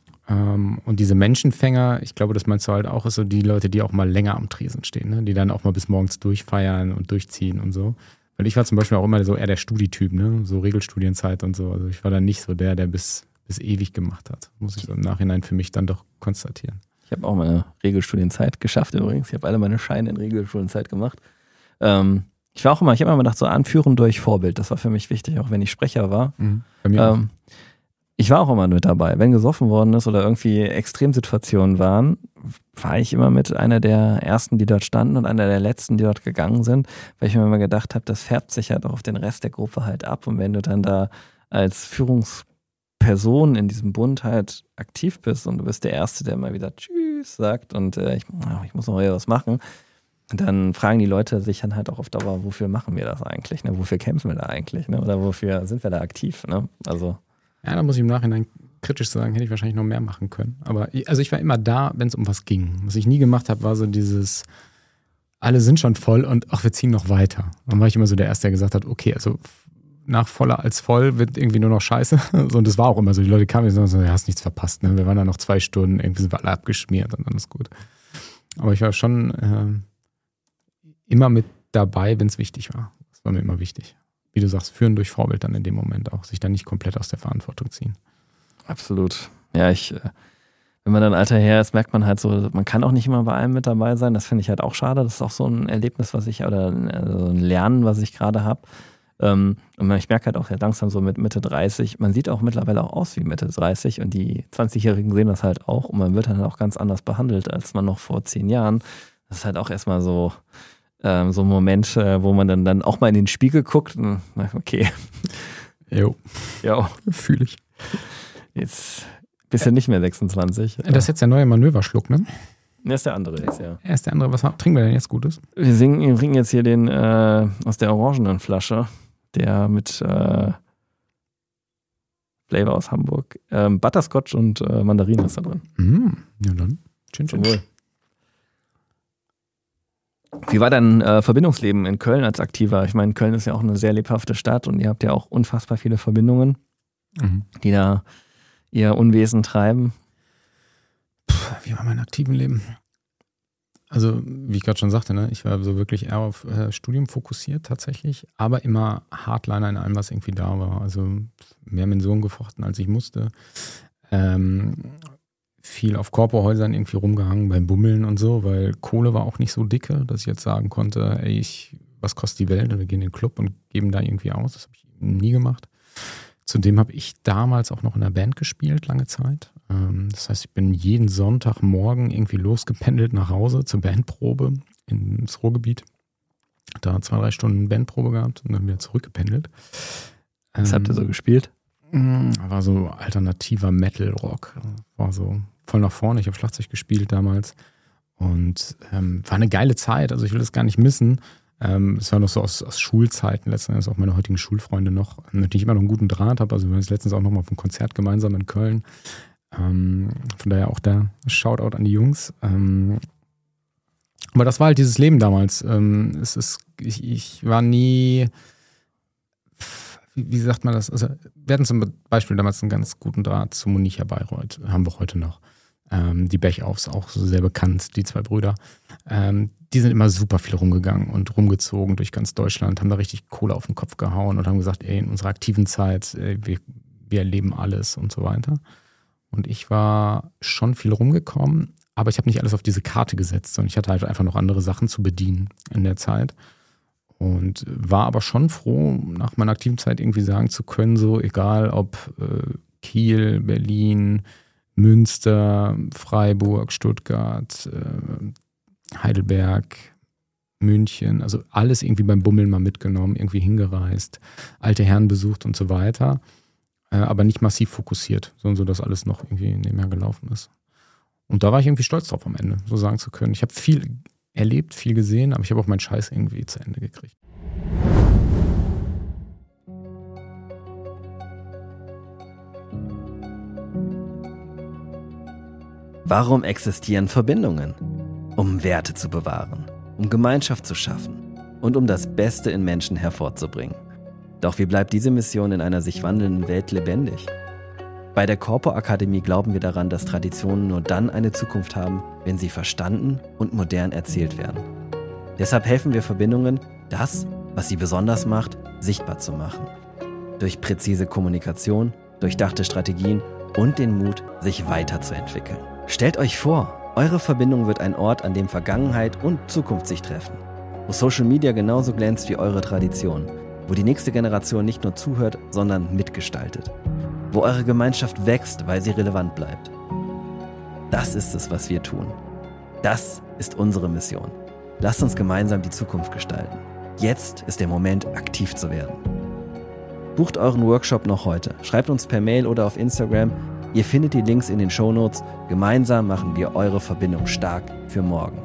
Ähm, und diese Menschenfänger, ich glaube, das meinst du halt auch, ist so die Leute, die auch mal länger am Tresen stehen, ne? Die dann auch mal bis morgens durchfeiern und durchziehen und so. Weil ich war zum Beispiel auch immer so eher der Studietyp, ne? So Regelstudienzeit und so. Also ich war dann nicht so der, der bis, bis ewig gemacht hat. Muss ich so im Nachhinein für mich dann doch konstatieren.
Ich habe auch meine Regelstudienzeit geschafft übrigens. Ich habe alle meine Scheine in Regelstudienzeit gemacht. Ähm, ich war auch immer, ich habe immer gedacht, so anführen durch Vorbild. Das war für mich wichtig, auch wenn ich Sprecher war.
Mhm. Bei mir auch.
Ähm, ich war auch immer mit dabei. Wenn gesoffen worden ist oder irgendwie Extremsituationen waren, war ich immer mit einer der ersten, die dort standen und einer der letzten, die dort gegangen sind, weil ich mir immer gedacht habe, das färbt sich halt auch auf den Rest der Gruppe halt ab. Und wenn du dann da als Führungsperson in diesem Bund halt aktiv bist und du bist der Erste, der mal wieder Tschüss sagt und äh, ich, ich muss noch was machen, dann fragen die Leute sich dann halt auch auf Dauer, wofür machen wir das eigentlich? Ne? Wofür kämpfen wir da eigentlich? Ne? Oder wofür sind wir da aktiv? Ne? Also
ja, da muss ich im Nachhinein kritisch sagen, hätte ich wahrscheinlich noch mehr machen können. Aber ich, also ich war immer da, wenn es um was ging. Was ich nie gemacht habe, war so dieses, alle sind schon voll und ach, wir ziehen noch weiter. Dann war ich immer so der Erste, der gesagt hat, okay, also nach voller als voll wird irgendwie nur noch scheiße. Und das war auch immer so. Die Leute kamen und so, ja, hast nichts verpasst. Ne? Wir waren da noch zwei Stunden, irgendwie sind wir alle abgeschmiert und dann ist gut. Aber ich war schon äh, immer mit dabei, wenn es wichtig war. Das war mir immer wichtig. Wie du sagst, führen durch Vorbild dann in dem Moment auch, sich dann nicht komplett aus der Verantwortung ziehen.
Absolut. Ja, ich, wenn man dann alter Herr ist, merkt man halt so, man kann auch nicht immer bei allem mit dabei sein. Das finde ich halt auch schade. Das ist auch so ein Erlebnis, was ich, oder ein Lernen, was ich gerade habe. Und ich merke halt auch ja langsam so mit Mitte dreißig, man sieht auch mittlerweile auch aus wie Mitte dreißig und die zwanzigjährigen sehen das halt auch und man wird dann auch ganz anders behandelt als man noch vor zehn Jahren. Das ist halt auch erstmal so, ähm, so ein Moment, äh, wo man dann, dann auch mal in den Spiegel guckt und okay.
Jo.
Ja.
Fühle ich.
Jetzt bist du nicht mehr sechsundzwanzig.
Das ist jetzt der neue Manöverschluck, ne?
Er ist der andere jetzt, ja.
Er ist der andere. Was trinken wir denn jetzt Gutes?
Wir, singen, wir trinken jetzt hier den äh, aus der orangenen Flasche, der mit äh, Flavor aus Hamburg. Ähm, Butterscotch und äh, Mandarine ist da drin.
Mm, ja dann. Schön, schön.
Wohl. Wie war dein äh, Verbindungsleben in Köln als Aktiver? Ich meine, Köln ist ja auch eine sehr lebhafte Stadt und ihr habt ja auch unfassbar viele Verbindungen. mhm. die da ihr Unwesen treiben?
Puh, wie war mein aktiven Leben? Also, wie ich gerade schon sagte, ne, ich war so wirklich eher auf äh, Studium fokussiert tatsächlich, aber immer Hardliner in allem, was irgendwie da war. Also mehr mit Sohn gefochten, als ich musste. Ähm, viel auf Korpohäusern irgendwie rumgehangen beim Bummeln und so, weil Kohle war auch nicht so dicke, dass ich jetzt sagen konnte, ey, ich, was kostet die Welt? Und wir gehen in den Club und geben da irgendwie aus. Das habe ich nie gemacht. Zudem habe ich damals auch noch in einer Band gespielt, lange Zeit. Das heißt, ich bin jeden Sonntagmorgen irgendwie losgependelt nach Hause zur Bandprobe ins Ruhrgebiet. Da zwei, drei Stunden Bandprobe gehabt und dann wieder zurückgependelt.
Was ähm, habt ihr so gespielt?
War so alternativer Metal-Rock. War so voll nach vorne. Ich habe Schlagzeug gespielt damals. Und ähm, war eine geile Zeit. Also ich will das gar nicht missen. Ähm, es war noch so aus, aus Schulzeiten, letzten Endes auch meine heutigen Schulfreunde noch, mit denen ich immer noch einen guten Draht habe. Also wir waren jetzt letztens auch noch mal auf einem Konzert gemeinsam in Köln. Ähm, von daher auch da Shoutout an die Jungs. Ähm, aber das war halt dieses Leben damals. Ähm, es ist, ich, ich war nie, wie, wie sagt man das? Also wir hatten zum Beispiel damals einen ganz guten Draht zu Monicha Bayreuth, haben wir heute noch. Ähm, die Bechaufs, auch so sehr bekannt, die zwei Brüder. Ähm, die sind immer super viel rumgegangen und rumgezogen durch ganz Deutschland, haben da richtig Kohle auf den Kopf gehauen und haben gesagt, ey, in unserer aktiven Zeit, ey, wir, wir erleben alles und so weiter. Und ich war schon viel rumgekommen, aber ich habe nicht alles auf diese Karte gesetzt, sondern ich hatte halt einfach noch andere Sachen zu bedienen in der Zeit. Und war aber schon froh, nach meiner aktiven Zeit irgendwie sagen zu können, so egal ob äh, Kiel, Berlin, Münster, Freiburg, Stuttgart, äh, Heidelberg, München, also alles irgendwie beim Bummeln mal mitgenommen, irgendwie hingereist, alte Herren besucht und so weiter. Aber nicht massiv fokussiert, sondern so, dass alles noch irgendwie nebenher gelaufen ist. Und da war ich irgendwie stolz drauf am Ende, so sagen zu können. Ich habe viel erlebt, viel gesehen, aber ich habe auch meinen Scheiß irgendwie zu Ende gekriegt.
Warum existieren Verbindungen? Um Werte zu bewahren, um Gemeinschaft zu schaffen und um das Beste in Menschen hervorzubringen. Doch wie bleibt diese Mission in einer sich wandelnden Welt lebendig? Bei der Corpo Akademie glauben wir daran, dass Traditionen nur dann eine Zukunft haben, wenn sie verstanden und modern erzählt werden. Deshalb helfen wir Verbindungen, das, was sie besonders macht, sichtbar zu machen. Durch präzise Kommunikation, durchdachte Strategien und den Mut, sich weiterzuentwickeln. Stellt euch vor, eure Verbindung wird ein Ort, an dem Vergangenheit und Zukunft sich treffen. Wo Social Media genauso glänzt wie eure Tradition. Wo die nächste Generation nicht nur zuhört, sondern mitgestaltet. Wo eure Gemeinschaft wächst, weil sie relevant bleibt. Das ist es, was wir tun. Das ist unsere Mission. Lasst uns gemeinsam die Zukunft gestalten. Jetzt ist der Moment, aktiv zu werden. Bucht euren Workshop noch heute. Schreibt uns per Mail oder auf Instagram. Ihr findet die Links in den Shownotes. Gemeinsam machen wir eure Verbindung stark für morgen.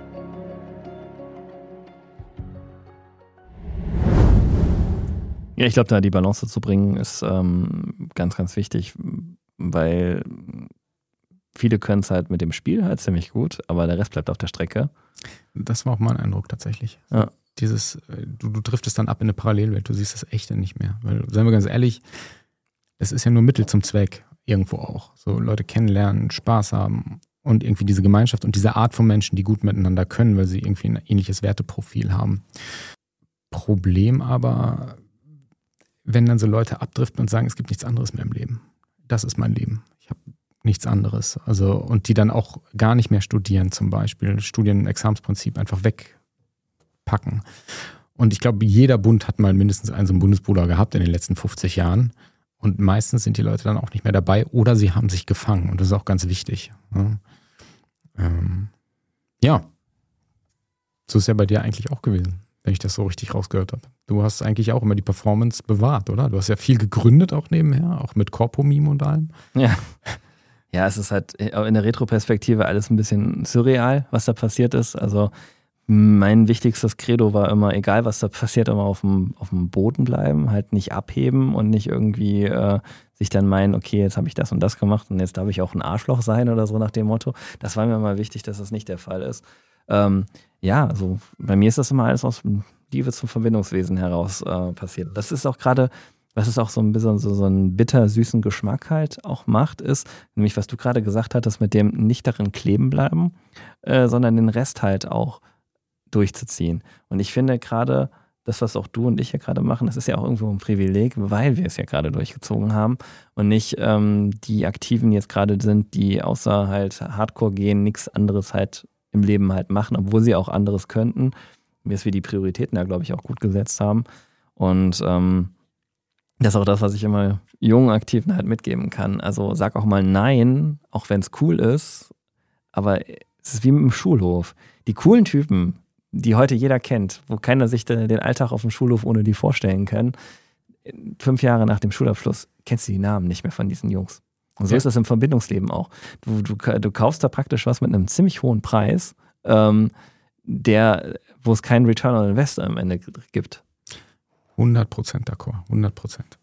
Ja, ich glaube, da die Balance zu bringen, ist ähm, ganz, ganz wichtig, weil viele können es halt mit dem Spiel halt ziemlich gut, aber der Rest bleibt auf der Strecke.
Das war auch mein Eindruck tatsächlich.
Ja.
Dieses, du, du driftest dann ab in eine Parallelwelt, du siehst das Echte nicht mehr. Weil, seien wir ganz ehrlich, es ist ja nur Mittel zum Zweck, irgendwo auch. So Leute kennenlernen, Spaß haben und irgendwie diese Gemeinschaft und diese Art von Menschen, die gut miteinander können, weil sie irgendwie ein ähnliches Werteprofil haben. Problem aber, wenn dann so Leute abdriften und sagen, es gibt nichts anderes mehr im Leben. Das ist mein Leben. Ich habe nichts anderes. Also, und die dann auch gar nicht mehr studieren zum Beispiel. Studien- Examensprinzip einfach wegpacken. Und ich glaube, jeder Bund hat mal mindestens einen so einen Bundesbruder gehabt in den letzten fünfzig Jahren. Und meistens sind die Leute dann auch nicht mehr dabei oder sie haben sich gefangen. Und das ist auch ganz wichtig. Ja, ähm, ja. So ist ja bei dir eigentlich auch gewesen, wenn ich das so richtig rausgehört habe. Du hast eigentlich auch immer die Performance bewahrt, oder? Du hast ja viel gegründet auch nebenher, auch mit Corpo-Meme und allem.
Ja. Ja, es ist halt in der Retroperspektive alles ein bisschen surreal, was da passiert ist. Also mein wichtigstes Credo war immer, egal was da passiert, immer auf dem, auf dem Boden bleiben, halt nicht abheben und nicht irgendwie äh, sich dann meinen, okay, jetzt habe ich das und das gemacht und jetzt darf ich auch ein Arschloch sein oder so nach dem Motto. Das war mir mal wichtig, dass das nicht der Fall ist. Ähm, ja, also bei mir ist das immer alles aus Liebe zum Verbindungswesen heraus äh, passiert. Das ist auch gerade was es auch so ein bisschen so, so einen bitter-süßen Geschmack halt auch macht, ist, nämlich was du gerade gesagt hattest, mit dem nicht darin kleben bleiben, äh, sondern den Rest halt auch durchzuziehen. Und ich finde gerade, das, was auch du und ich ja gerade machen, das ist ja auch irgendwo ein Privileg, weil wir es ja gerade durchgezogen haben und nicht ähm, die Aktiven jetzt gerade sind, die außer halt Hardcore gehen, nichts anderes halt im Leben halt machen, obwohl sie auch anderes könnten, bis wir die Prioritäten da, glaube ich, auch gut gesetzt haben. Und ähm, das ist auch das, was ich immer jungen Aktiven halt mitgeben kann. Also sag auch mal Nein, auch wenn es cool ist, aber es ist wie mit dem Schulhof. Die coolen Typen, die heute jeder kennt, wo keiner sich den Alltag auf dem Schulhof ohne die vorstellen kann, fünf Jahre nach dem Schulabschluss kennst du die Namen nicht mehr von diesen Jungs. Und so ja. ist das im Verbindungsleben auch. Du, du, du kaufst da praktisch was mit einem ziemlich hohen Preis, ähm, der, wo es keinen Return on Investor am Ende gibt.
hundert Prozent d'accord, hundert Prozent.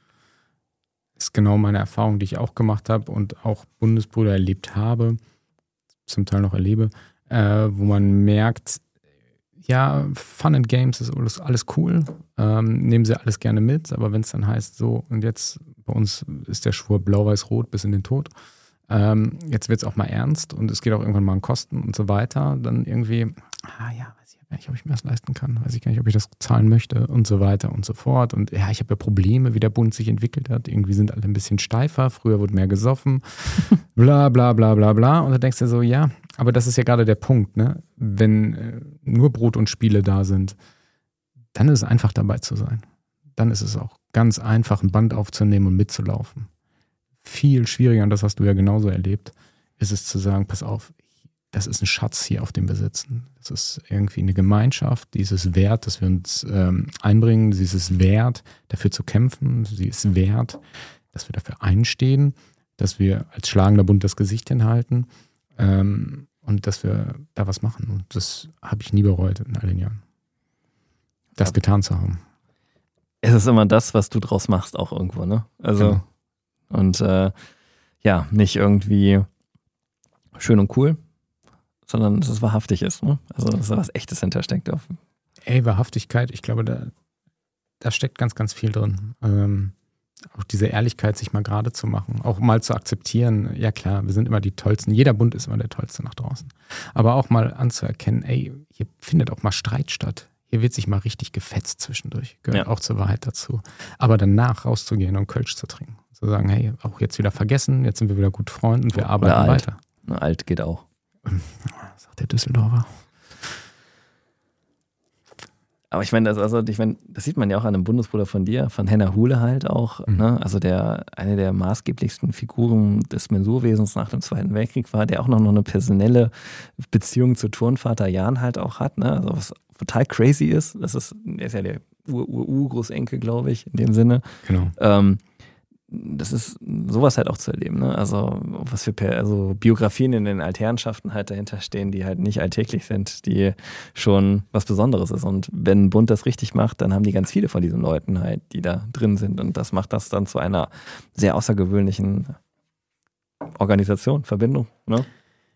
Ist genau meine Erfahrung, die ich auch gemacht habe und auch Bundesbrüder erlebt habe, zum Teil noch erlebe, äh, wo man merkt, ja, Fun and Games ist alles, alles cool, ähm, nehmen sie alles gerne mit, aber wenn es dann heißt, so, und jetzt bei uns ist der Schwur blau-weiß-rot bis in den Tod, ähm, jetzt wird es auch mal ernst und es geht auch irgendwann mal an Kosten und so weiter, dann irgendwie, ah ja, weiß ich gar nicht, ob ich mir das leisten kann, weiß ich gar nicht, ob ich das zahlen möchte und so weiter und so fort. Und ja, ich habe ja Probleme, wie der Bund sich entwickelt hat. Irgendwie sind alle ein bisschen steifer, früher wurde mehr gesoffen, bla bla bla bla bla. Und da denkst du so, ja, aber das ist ja gerade der Punkt, ne? Wenn äh, nur Brot und Spiele da sind, dann ist es einfach dabei zu sein. Dann ist es auch ganz einfach, ein Band aufzunehmen und mitzulaufen. Viel schwieriger, und das hast du ja genauso erlebt, ist es zu sagen, pass auf, das ist ein Schatz hier auf dem wir sitzen. Das ist irgendwie eine Gemeinschaft, die ist es wert, dass wir uns ähm, einbringen, sie ist es wert, dafür zu kämpfen, sie ist wert, dass wir dafür einstehen, dass wir als schlagender Bund das Gesicht hinhalten ähm, und dass wir da was machen. Und das habe ich nie bereut in all den Jahren, das ja. getan zu haben.
Es ist immer das, was du draus machst, auch irgendwo, ne? Also genau. Und äh, ja, nicht irgendwie schön und cool, sondern dass es wahrhaftig ist, ne? Also dass da was Echtes hintersteckt. Auf.
Ey, Wahrhaftigkeit, ich glaube, da, da steckt ganz, ganz viel drin. Ähm, auch diese Ehrlichkeit, sich mal gerade zu machen, auch mal zu akzeptieren, ja klar, wir sind immer die Tollsten, jeder Bund ist immer der Tollste nach draußen. Aber auch mal anzuerkennen, ey, hier findet auch mal Streit statt. Hier wird sich mal richtig gefetzt zwischendurch, gehört ja. auch zur Wahrheit dazu. Aber danach rauszugehen und Kölsch zu trinken. Zu sagen, hey, auch jetzt wieder vergessen, jetzt sind wir wieder gute Freunde und wir arbeiten
alt.
weiter.
Na, alt geht auch.
Sagt der Düsseldorfer.
Aber ich meine, das, also, ich meine, das sieht man ja auch an einem Bundesbruder von dir, von Henner Hule halt auch, mhm. ne? Also der eine der maßgeblichsten Figuren des Mensurwesens nach dem Zweiten Weltkrieg war, der auch noch, noch eine personelle Beziehung zu Turnvater Jan halt auch hat, ne? Also was total crazy ist, das ist, er ist ja der Ur-Ur-Großenkel, glaube ich, in dem Sinne.
Genau.
Ähm, das ist sowas halt auch zu erleben, ne? Also was für also Biografien in den Altherrenschaften halt dahinter stehen, die halt nicht alltäglich sind, die schon was Besonderes ist. Und wenn ein Bund das richtig macht, dann haben die ganz viele von diesen Leuten halt, die da drin sind. Und das macht das dann zu einer sehr außergewöhnlichen Organisation, Verbindung, ne?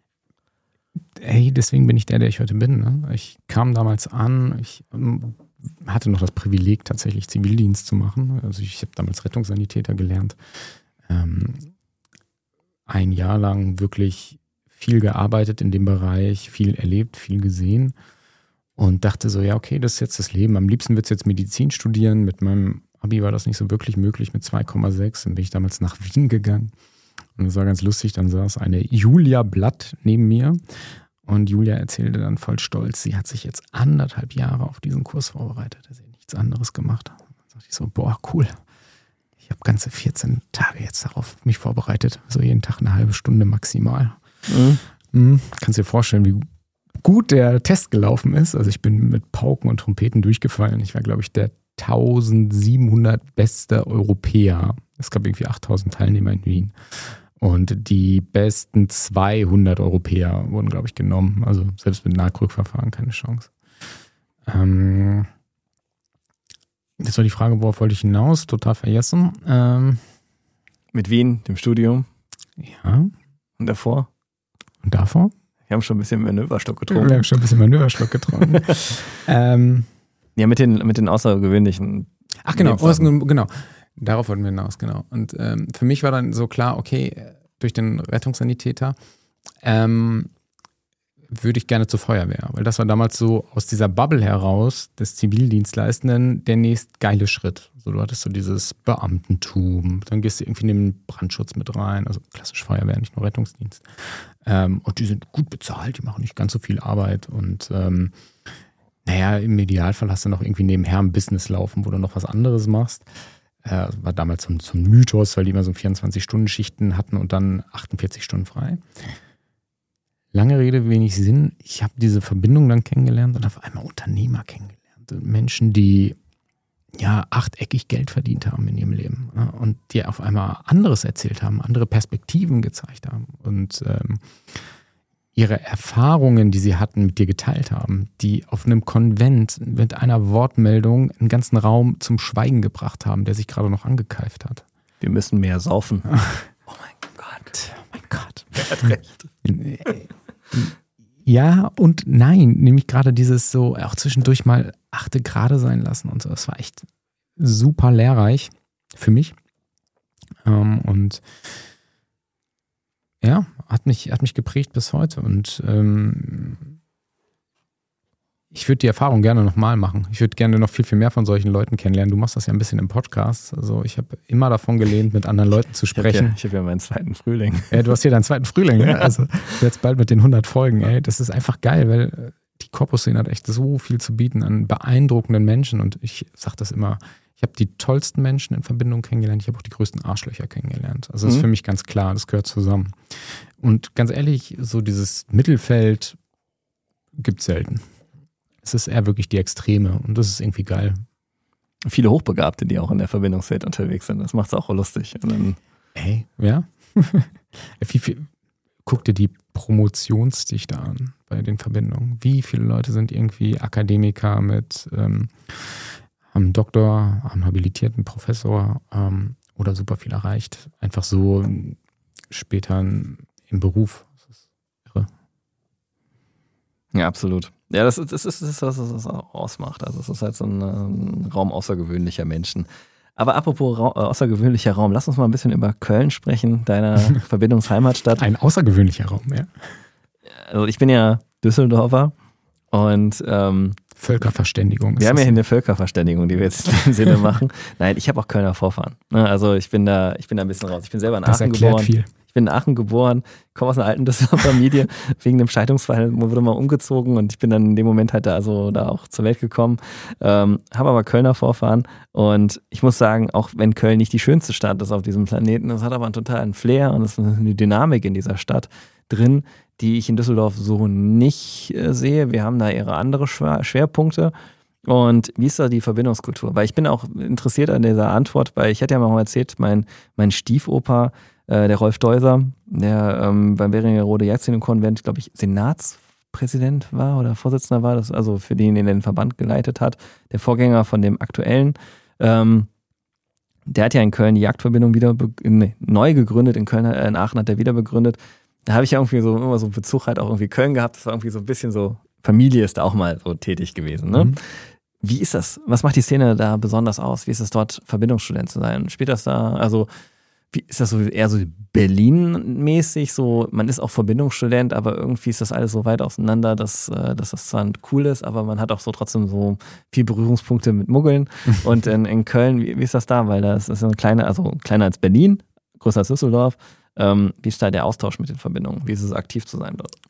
Hey, deswegen bin ich der, der ich heute bin, ne? Ich kam damals an, ich hatte noch das Privileg, tatsächlich Zivildienst zu machen. Also ich habe damals Rettungssanitäter gelernt. Ähm, ein Jahr lang wirklich viel gearbeitet in dem Bereich, viel erlebt, viel gesehen und dachte so, ja okay, das ist jetzt das Leben. Am liebsten wird es jetzt Medizin studieren. Mit meinem Abi war das nicht so wirklich möglich mit zwei Komma sechs. Dann bin ich damals nach Wien gegangen und das war ganz lustig. Dann saß eine Julia Blatt neben mir. Und Julia erzählte dann voll stolz, sie hat sich jetzt anderthalb Jahre auf diesen Kurs vorbereitet, dass sie nichts anderes gemacht hat. Dann dachte ich so, boah, cool. Ich habe ganze vierzehn Tage jetzt darauf mich vorbereitet. So jeden Tag eine halbe Stunde maximal. Mhm. Mhm. Kannst dir vorstellen, wie gut der Test gelaufen ist. Also ich bin mit Pauken und Trompeten durchgefallen. Ich war, glaube ich, der eintausendsiebenhundert beste Europäer. Es gab irgendwie achttausend Teilnehmer in Wien. Und die besten zweihundert Europäer wurden, glaube ich, genommen. Also selbst mit Nachrückverfahren keine Chance. Ähm, jetzt war die Frage, worauf wollte ich hinaus? Total vergessen. Ähm,
mit Wien, dem Studium.
Ja.
Und davor?
Und davor?
Wir haben schon ein bisschen Manöverstock getrunken.
Wir haben schon ein bisschen Manöverstock getrunken. ähm,
ja, mit den, mit den außergewöhnlichen.
Ach genau, außen, genau. Darauf wollten wir hinaus, genau. Und ähm, für mich war dann so klar, okay, durch den Rettungssanitäter ähm, würde ich gerne zur Feuerwehr, weil das war damals so aus dieser Bubble heraus des Zivildienstleistenden der nächst geile Schritt. So, du hattest so dieses Beamtentum, dann gehst du irgendwie in den Brandschutz mit rein, also klassisch Feuerwehr, nicht nur Rettungsdienst. Ähm, und die sind gut bezahlt, die machen nicht ganz so viel Arbeit und ähm, naja, im Idealfall hast du noch irgendwie nebenher ein Business laufen, wo du noch was anderes machst. Äh, war damals so ein, so ein Mythos, weil die immer so vierundzwanzig-Stunden-Schichten hatten und dann achtundvierzig Stunden frei. Lange Rede, wenig Sinn. Ich habe diese Verbindung dann kennengelernt und auf einmal Unternehmer kennengelernt. Menschen, die ja achteckig Geld verdient haben in ihrem Leben, ja, und die auf einmal anderes erzählt haben, andere Perspektiven gezeigt haben und ähm, ihre Erfahrungen, die sie hatten, mit dir geteilt haben, die auf einem Konvent mit einer Wortmeldung einen ganzen Raum zum Schweigen gebracht haben, der sich gerade noch angekeift hat.
Wir müssen mehr saufen.
Oh mein Gott, oh mein Gott.
Wer hat recht?
Ja und nein, nämlich gerade dieses so, auch zwischendurch mal achte gerade sein lassen und so. Das war echt super lehrreich für mich. Ähm, und ja, hat mich, hat mich geprägt bis heute. Und ähm, ich würde die Erfahrung gerne nochmal machen. Ich würde gerne noch viel, viel mehr von solchen Leuten kennenlernen. Du machst das ja ein bisschen im Podcast. Also ich habe immer davon gelehnt, mit anderen Leuten zu sprechen.
Ich habe ja, hab ja meinen zweiten Frühling.
Ja, du hast hier deinen zweiten Frühling. Ne? Also jetzt bald mit den hundert Folgen. Ey, das ist einfach geil, weil die Corpus-Szene hat echt so viel zu bieten an beeindruckenden Menschen. Und ich sage das immer, ich habe die tollsten Menschen in Verbindung kennengelernt. Ich habe auch die größten Arschlöcher kennengelernt. Also das ist für mich ganz klar, das gehört zusammen. Und ganz ehrlich, so dieses Mittelfeld gibt es selten. Es ist eher wirklich die Extreme und das ist irgendwie geil.
Viele Hochbegabte, die auch in der Verbindungswelt unterwegs sind. Das macht es auch lustig. Und dann
Ey, ja. wie viel, guck dir die Promotionsdichte an bei den Verbindungen. Wie viele Leute sind irgendwie Akademiker mit ähm, haben einen Doktor, haben einen habilitierten Professor ähm, oder super viel erreicht. Einfach so später im Beruf. Das ist irre.
Ja, absolut. Ja, das ist das, ist, das, ist, was es auch ausmacht. Also es ist halt so ein, ein Raum außergewöhnlicher Menschen. Aber apropos Ra- außergewöhnlicher Raum, lass uns mal ein bisschen über Köln sprechen, deiner Verbindungsheimatstadt.
Ein außergewöhnlicher Raum, ja.
Also ich bin ja Düsseldorfer und ähm,
Völkerverständigung.
Wir haben ja hier eine Völkerverständigung, die wir jetzt im Sinne machen. Nein, ich habe auch Kölner Vorfahren. Also ich bin da, ich bin da ein bisschen raus. Ich bin selber in
das
Aachen
erklärt
geboren.
Viel.
Ich bin in Aachen geboren, komme aus einer alten Düsseldorfer Familie. Wegen dem Scheidungsfall wurde mal umgezogen und ich bin dann in dem Moment halt da, also da auch zur Welt gekommen. Ähm, habe aber Kölner Vorfahren und ich muss sagen, auch wenn Köln nicht die schönste Stadt ist auf diesem Planeten, es hat aber einen totalen Flair und es ist eine Dynamik in dieser Stadt drin, die ich in Düsseldorf so nicht äh, sehe. Wir haben da ihre andere Schwer- Schwerpunkte. Und wie ist da die Verbindungskultur? Weil ich bin auch interessiert an dieser Antwort, weil ich hatte ja mal erzählt, mein, mein Stiefopa, äh, der Rolf Deuser, der ähm, beim Wernigerode Jagdszenen-Konvent, glaube ich, Senatspräsident war oder Vorsitzender war, das also für den, den den Verband geleitet hat, der Vorgänger von dem aktuellen, ähm, der hat ja in Köln die Jagdverbindung wieder be- nee, neu gegründet, in Köln, äh, in Aachen hat er wieder begründet. Da habe ich ja irgendwie so immer so einen Bezug halt auch irgendwie Köln gehabt, das war irgendwie so ein bisschen so, Familie ist da auch mal so tätig gewesen, ne? Mhm. Wie ist das? Was macht die Szene da besonders aus? Wie ist es dort, Verbindungsstudent zu sein? Spielt das da, also wie ist das so eher so Berlin-mäßig, so man ist auch Verbindungsstudent, aber irgendwie ist das alles so weit auseinander, dass, dass das zwar cool ist, aber man hat auch so trotzdem so viel Berührungspunkte mit Muggeln. Und in, in Köln, wie, wie ist das da? Weil das ist eine kleine, also kleiner als Berlin, größer als Düsseldorf. Ähm, wie ist da der Austausch mit den Verbindungen? Wie ist es, aktiv zu sein dort?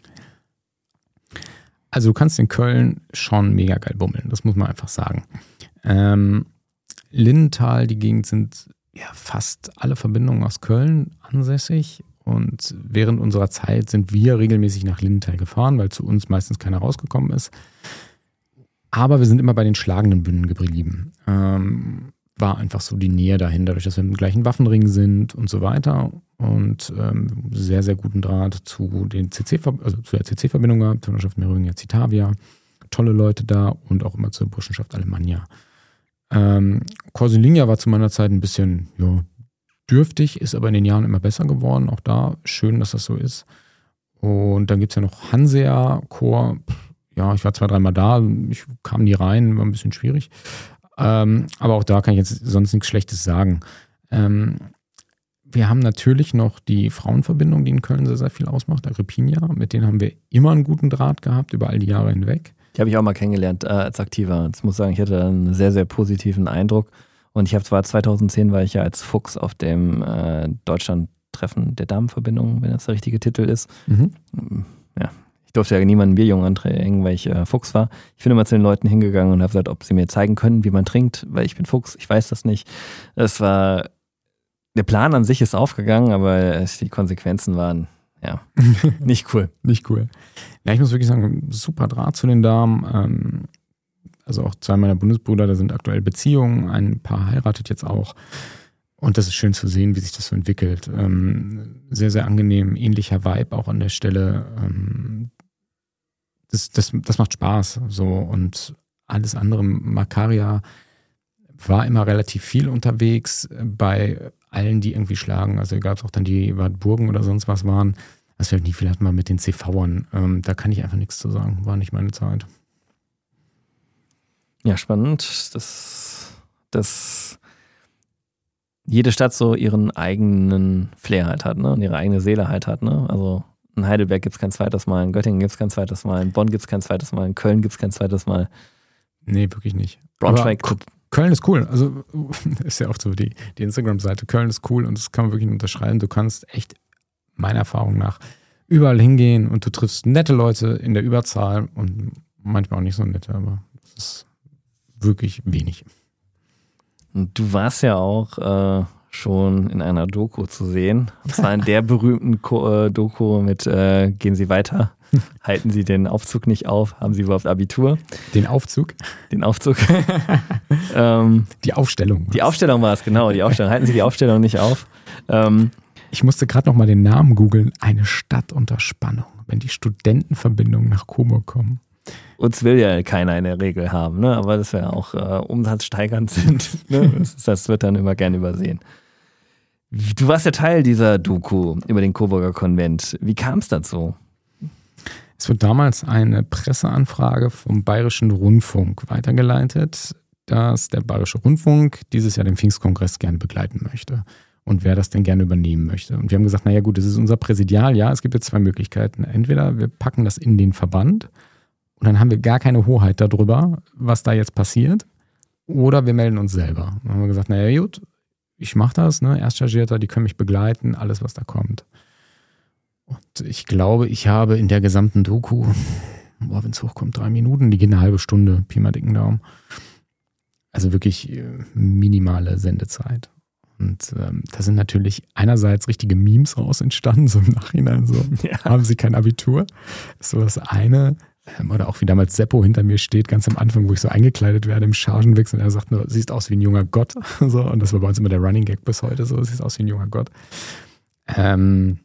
Also du kannst in Köln schon mega geil bummeln, das muss man einfach sagen. Ähm, Lindenthal, die Gegend, sind ja fast alle Verbindungen aus Köln ansässig und während unserer Zeit sind wir regelmäßig nach Lindenthal gefahren, weil zu uns meistens keiner rausgekommen ist. Aber wir sind immer bei den schlagenden Bünden geblieben. Ähm, war einfach so die Nähe dahin, dadurch, dass wir im gleichen Waffenring sind und so weiter. Und ähm, sehr, sehr guten Draht zu, den C C, also zu der C C-Verbindung gehabt, zur Burschenschaft Merovingia Citavia. Tolle Leute da und auch immer zur Burschenschaft Alemannia. Ähm, Corsilingia war zu meiner Zeit ein bisschen ja, dürftig, ist aber in den Jahren immer besser geworden. Auch da schön, dass das so ist. Und dann gibt es ja noch Hansea Chor. Ja, ich war zwei, dreimal da, ich kam nie rein, war ein bisschen schwierig. Ähm, aber auch da kann ich jetzt sonst nichts Schlechtes sagen. Ähm, wir haben natürlich noch die Frauenverbindung, die in Köln sehr, sehr viel ausmacht, Agrippina. Mit denen haben wir immer einen guten Draht gehabt, über all die Jahre hinweg.
Die habe ich auch mal kennengelernt äh, als Aktiver. Ich muss sagen, ich hatte einen sehr, sehr positiven Eindruck. Und ich habe zwar zweitausendzehn war ich ja als Fuchs auf dem äh, Deutschland-Treffen der Damenverbindung, wenn das der richtige Titel ist.
Mhm.
Ja, ich durfte ja niemanden Bierjungen antrinken, weil ich äh, Fuchs war. Ich bin immer zu den Leuten hingegangen und habe gesagt, ob sie mir zeigen können, wie man trinkt, weil ich bin Fuchs, ich weiß das nicht. Es war, der Plan an sich ist aufgegangen, aber die Konsequenzen waren, ja, nicht cool.
Nicht cool. Ja, ich muss wirklich sagen, super Draht zu den Damen. Ähm, also auch zwei meiner Bundesbrüder, da sind aktuell Beziehungen, ein Paar heiratet jetzt auch. Und das ist schön zu sehen, wie sich das so entwickelt. Ähm, sehr, sehr angenehm, ähnlicher Vibe auch an der Stelle. Ähm, das, das, das macht Spaß. So. Und alles andere, Makaria war immer relativ viel unterwegs bei allen, die irgendwie schlagen. Also gab es auch dann die Wartburgen oder sonst was waren. Was wir nie viel hatten wir mit den C V-ern. Ähm, da kann ich einfach nichts zu sagen. War nicht meine Zeit.
Ja, spannend, dass, dass jede Stadt so ihren eigenen Flair halt hat, ne? Und ihre eigene Seele halt hat, ne? Also in Heidelberg gibt es kein zweites Mal, in Göttingen gibt es kein zweites Mal, in Bonn gibt es kein zweites Mal, in Köln gibt es kein zweites Mal.
Nee, wirklich nicht.
Braunschweig.
Aber Köln ist cool. Also ist ja auch so die, die Instagram-Seite. Köln ist cool und das kann man wirklich unterschreiben. Du kannst echt, meiner Erfahrung nach, überall hingehen und du triffst nette Leute in der Überzahl und manchmal auch nicht so nette, aber das ist wirklich wenig.
Und du warst ja auch äh, schon in einer Doku zu sehen. Und zwar in der berühmten Ko- äh, Doku mit äh, Gehen Sie weiter, halten Sie den Aufzug nicht auf, haben Sie überhaupt Abitur?
Den Aufzug?
Den Aufzug. ähm,
die Aufstellung.
Die Aufstellung war es, genau. Die Aufstellung. Halten Sie die Aufstellung nicht auf. Ähm,
ich musste gerade noch mal den Namen googeln. Eine Stadt unter Spannung. Wenn die Studentenverbindungen nach Coburg kommen.
Uns will ja keiner in der Regel haben, ne? Aber das wir auch äh, umsatzsteigernd sind. Ne? Das, das wird dann immer gern übersehen. Du warst ja Teil dieser Doku über den Coburger Konvent. Wie kam es dazu?
Es wird damals eine Presseanfrage vom Bayerischen Rundfunk weitergeleitet, dass der Bayerische Rundfunk dieses Jahr den Pfingstkongress gerne begleiten möchte und wer das denn gerne übernehmen möchte. Und wir haben gesagt, naja gut, das ist unser Präsidialjahr, es gibt jetzt zwei Möglichkeiten. Entweder wir packen das in den Verband und dann haben wir gar keine Hoheit darüber, was da jetzt passiert, oder wir melden uns selber. Dann haben wir gesagt, naja gut, ich mache das, ne? Erststagierter, die können mich begleiten, alles was da kommt. Und ich glaube, ich habe in der gesamten Doku, boah, wenn es hochkommt, drei Minuten, die gehen eine halbe Stunde, Pi mal dicken Daumen. Also wirklich minimale Sendezeit. Und ähm, da sind natürlich einerseits richtige Memes raus entstanden, so im Nachhinein so, ja. Haben sie kein Abitur? Das ist so das eine. Ähm, oder auch wie damals Seppo hinter mir steht, ganz am Anfang, wo ich so eingekleidet werde im Chargenwechsel. Und er sagt nur, siehst aus wie ein junger Gott. So, und das war bei uns immer der Running Gag bis heute, so, siehst aus wie ein junger Gott. Ähm,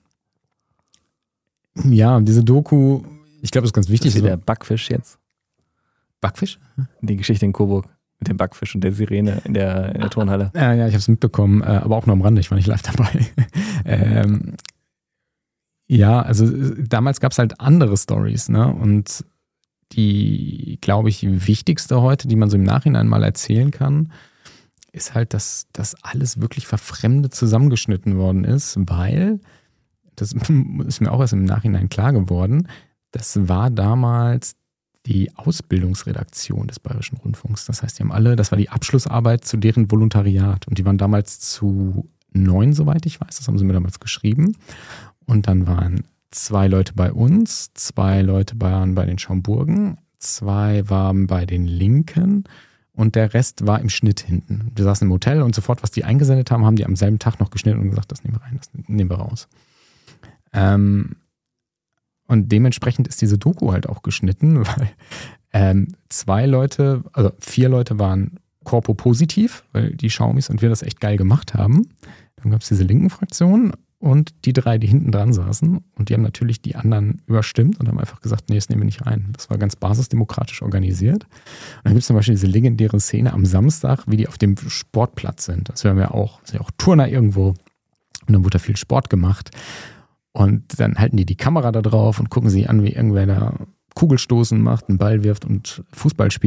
ja, diese Doku, ich glaube, das ist ganz wichtig.
Das ist wie der Backfisch jetzt.
Backfisch?
Die Geschichte in Coburg. Mit dem Backfisch und der Sirene in der, in der Turnhalle.
Ja, ja, ich habe es mitbekommen, aber auch nur am Rande, ich war nicht live dabei. ähm, ja, also damals gab es halt andere Storys, ne? Und die, glaube ich, wichtigste heute, die man so im Nachhinein mal erzählen kann, ist halt, dass das alles wirklich verfremdet zusammengeschnitten worden ist, weil, das ist mir auch erst im Nachhinein klar geworden, das war damals die Ausbildungsredaktion des Bayerischen Rundfunks. Das heißt, die haben alle, das war die Abschlussarbeit zu deren Volontariat. Und die waren damals zu neun, soweit ich weiß. Das haben sie mir damals geschrieben. Und dann waren zwei Leute bei uns, zwei Leute waren bei den Schaumburgen, zwei waren bei den Linken und der Rest war im Schnitt hinten. Wir saßen im Hotel und sofort, was die eingesendet haben, haben die am selben Tag noch geschnitten und gesagt, das nehmen wir rein, das nehmen wir raus. Ähm, Und dementsprechend ist diese Doku halt auch geschnitten, weil ähm, zwei Leute, also vier Leute waren korpopositiv, weil die Schaumis und wir das echt geil gemacht haben. Dann gab es diese linken Fraktion und die drei, die hinten dran saßen. Und die haben natürlich die anderen überstimmt und haben einfach gesagt, nee, das nehmen wir nicht rein. Das war ganz basisdemokratisch organisiert. Und dann gibt es zum Beispiel diese legendäre Szene am Samstag, wie die auf dem Sportplatz sind. Das wären wir auch, das ist ja auch Turner irgendwo. Und dann wurde da viel Sport gemacht. Und dann halten die die Kamera da drauf und gucken sich an, wie irgendwer da Kugelstoßen macht, einen Ball wirft und Fußball spielt.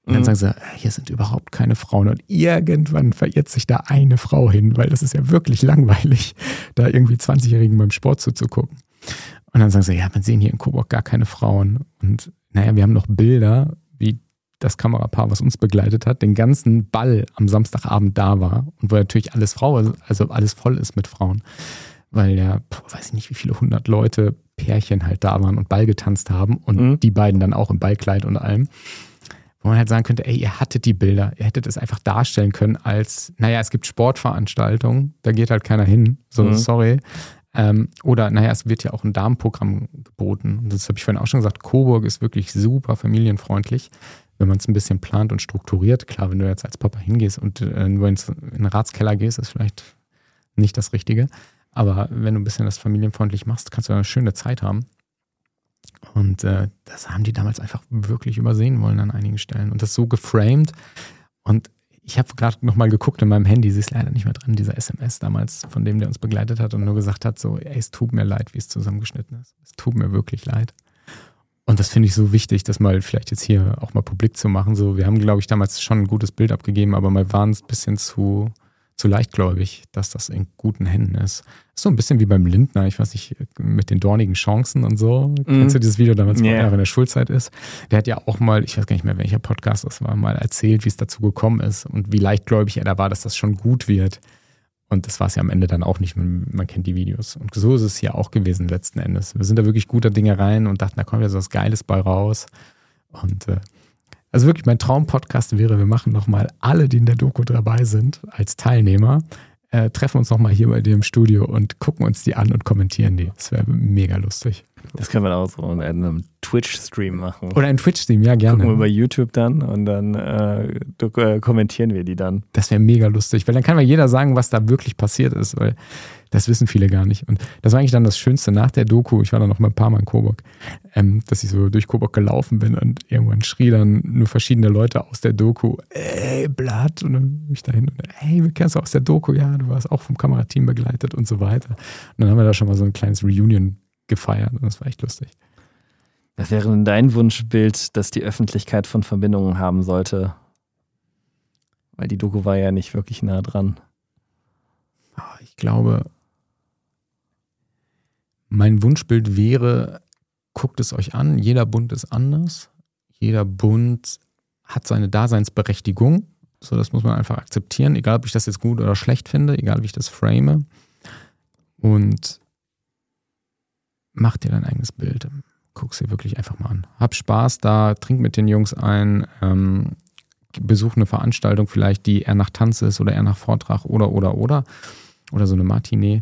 Und dann mhm. sagen sie, hier sind überhaupt keine Frauen. Und irgendwann verirrt sich da eine Frau hin, weil das ist ja wirklich langweilig, da irgendwie zwanzigjährigen beim Sport zuzugucken. Und dann sagen sie, ja, man sehen hier in Coburg gar keine Frauen. Und naja, wir haben noch Bilder, wie das Kamerapaar, was uns begleitet hat, den ganzen Ball am Samstagabend da war. Und wo natürlich alles Frau, also alles voll ist mit Frauen. Weil ja, boah, weiß ich nicht, wie viele hundert Leute, Pärchen halt da waren und Ball getanzt haben. Und mhm. die beiden dann auch im Ballkleid und allem. Wo man halt sagen könnte, ey, ihr hattet die Bilder. Ihr hättet es einfach darstellen können als, naja, es gibt Sportveranstaltungen, da geht halt keiner hin. So, mhm. sorry. Ähm, oder, naja, es wird ja auch ein Damenprogramm geboten. Und das habe ich vorhin auch schon gesagt, Coburg ist wirklich super familienfreundlich, wenn man es ein bisschen plant und strukturiert. Klar, wenn du jetzt als Papa hingehst und äh, nur ins, in den Ratskeller gehst, ist vielleicht nicht das Richtige. Aber wenn du ein bisschen das familienfreundlich machst, kannst du eine schöne Zeit haben. Und äh, das haben die damals einfach wirklich übersehen wollen an einigen Stellen. Und das so geframed. Und ich habe gerade nochmal geguckt in meinem Handy, sie ist leider nicht mehr drin, dieser S M S damals, von dem der uns begleitet hat und nur gesagt hat, so, ey, es tut mir leid, wie es zusammengeschnitten ist. Es tut mir wirklich leid. Und das finde ich so wichtig, das mal vielleicht jetzt hier auch mal publik zu machen. So, wir haben, glaube ich, damals schon ein gutes Bild abgegeben, aber wir waren ein bisschen zu, zu leichtgläubig, dass das in guten Händen ist. So ein bisschen wie beim Lindner, ich weiß nicht, mit den dornigen Chancen und so. Mhm. Kennst du dieses Video damals, wo yeah. er in der Schulzeit ist? Der hat ja auch mal, ich weiß gar nicht mehr, welcher Podcast das war, mal erzählt, wie es dazu gekommen ist und wie leichtgläubig er da war, dass das schon gut wird. Und das war es ja am Ende dann auch nicht, man, man kennt die Videos. Und so ist es hier auch gewesen letzten Endes. Wir sind da wirklich guter Dinge rein und dachten, da kommt ja so was Geiles bei raus. Und äh, also wirklich mein Traumpodcast wäre, wir machen nochmal alle, die in der Doku dabei sind, als Teilnehmer, äh, treffen uns nochmal hier bei dir im Studio und gucken uns die an und kommentieren die. Das wäre mega lustig.
Das können wir auch so in einem Twitch-Stream machen.
Oder einen Twitch-Stream, ja, gerne.
Gucken wir bei YouTube dann und dann äh, äh, kommentieren wir die dann.
Das wäre mega lustig, weil dann kann mal jeder sagen, was da wirklich passiert ist, weil das wissen viele gar nicht. Und das war eigentlich dann das Schönste nach der Doku, ich war dann noch mal ein paar Mal in Coburg, ähm, dass ich so durch Coburg gelaufen bin und irgendwann schrie dann nur verschiedene Leute aus der Doku, ey, Blatt, und dann bin ich dahin und hey, wir kennst du aus der Doku, ja, du warst auch vom Kamerateam begleitet und so weiter. Und dann haben wir da schon mal so ein kleines Reunion gefeiert und das war echt lustig.
Was wäre denn dein Wunschbild, das die Öffentlichkeit von Verbindungen haben sollte? Weil die Doku war ja nicht wirklich nah dran.
Ich glaube, mein Wunschbild wäre, guckt es euch an, jeder Bund ist anders, jeder Bund hat seine Daseinsberechtigung, so das muss man einfach akzeptieren, egal ob ich das jetzt gut oder schlecht finde, egal wie ich das frame, und mach dir dein eigenes Bild, guck sie wirklich einfach mal an. Hab Spaß da, trink mit den Jungs ein, ähm, besuch eine Veranstaltung vielleicht, die eher nach Tanz ist oder eher nach Vortrag oder, oder, oder, oder so eine Matinee.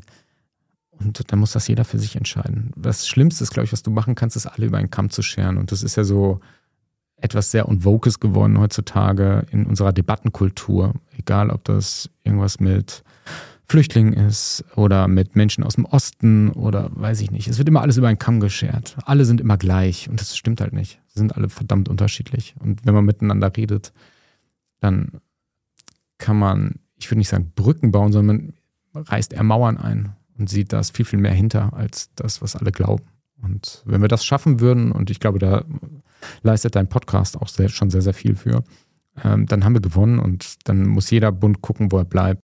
Und dann muss das jeder für sich entscheiden. Das Schlimmste ist, glaube ich, was du machen kannst, ist alle über einen Kamm zu scheren. Und das ist ja so etwas sehr Unwokes geworden heutzutage in unserer Debattenkultur. Egal, ob das irgendwas mit Flüchtlingen ist oder mit Menschen aus dem Osten oder weiß ich nicht. Es wird immer alles über einen Kamm geschert. Alle sind immer gleich und das stimmt halt nicht. Sie sind alle verdammt unterschiedlich. Und wenn man miteinander redet, dann kann man, ich würde nicht sagen Brücken bauen, sondern man reißt eher Mauern ein und sieht da viel, viel mehr hinter als das, was alle glauben. Und wenn wir das schaffen würden, und ich glaube, da leistet dein Podcast auch sehr, schon sehr, sehr viel für, ähm, dann haben wir gewonnen und dann muss jeder Bund gucken, wo er bleibt.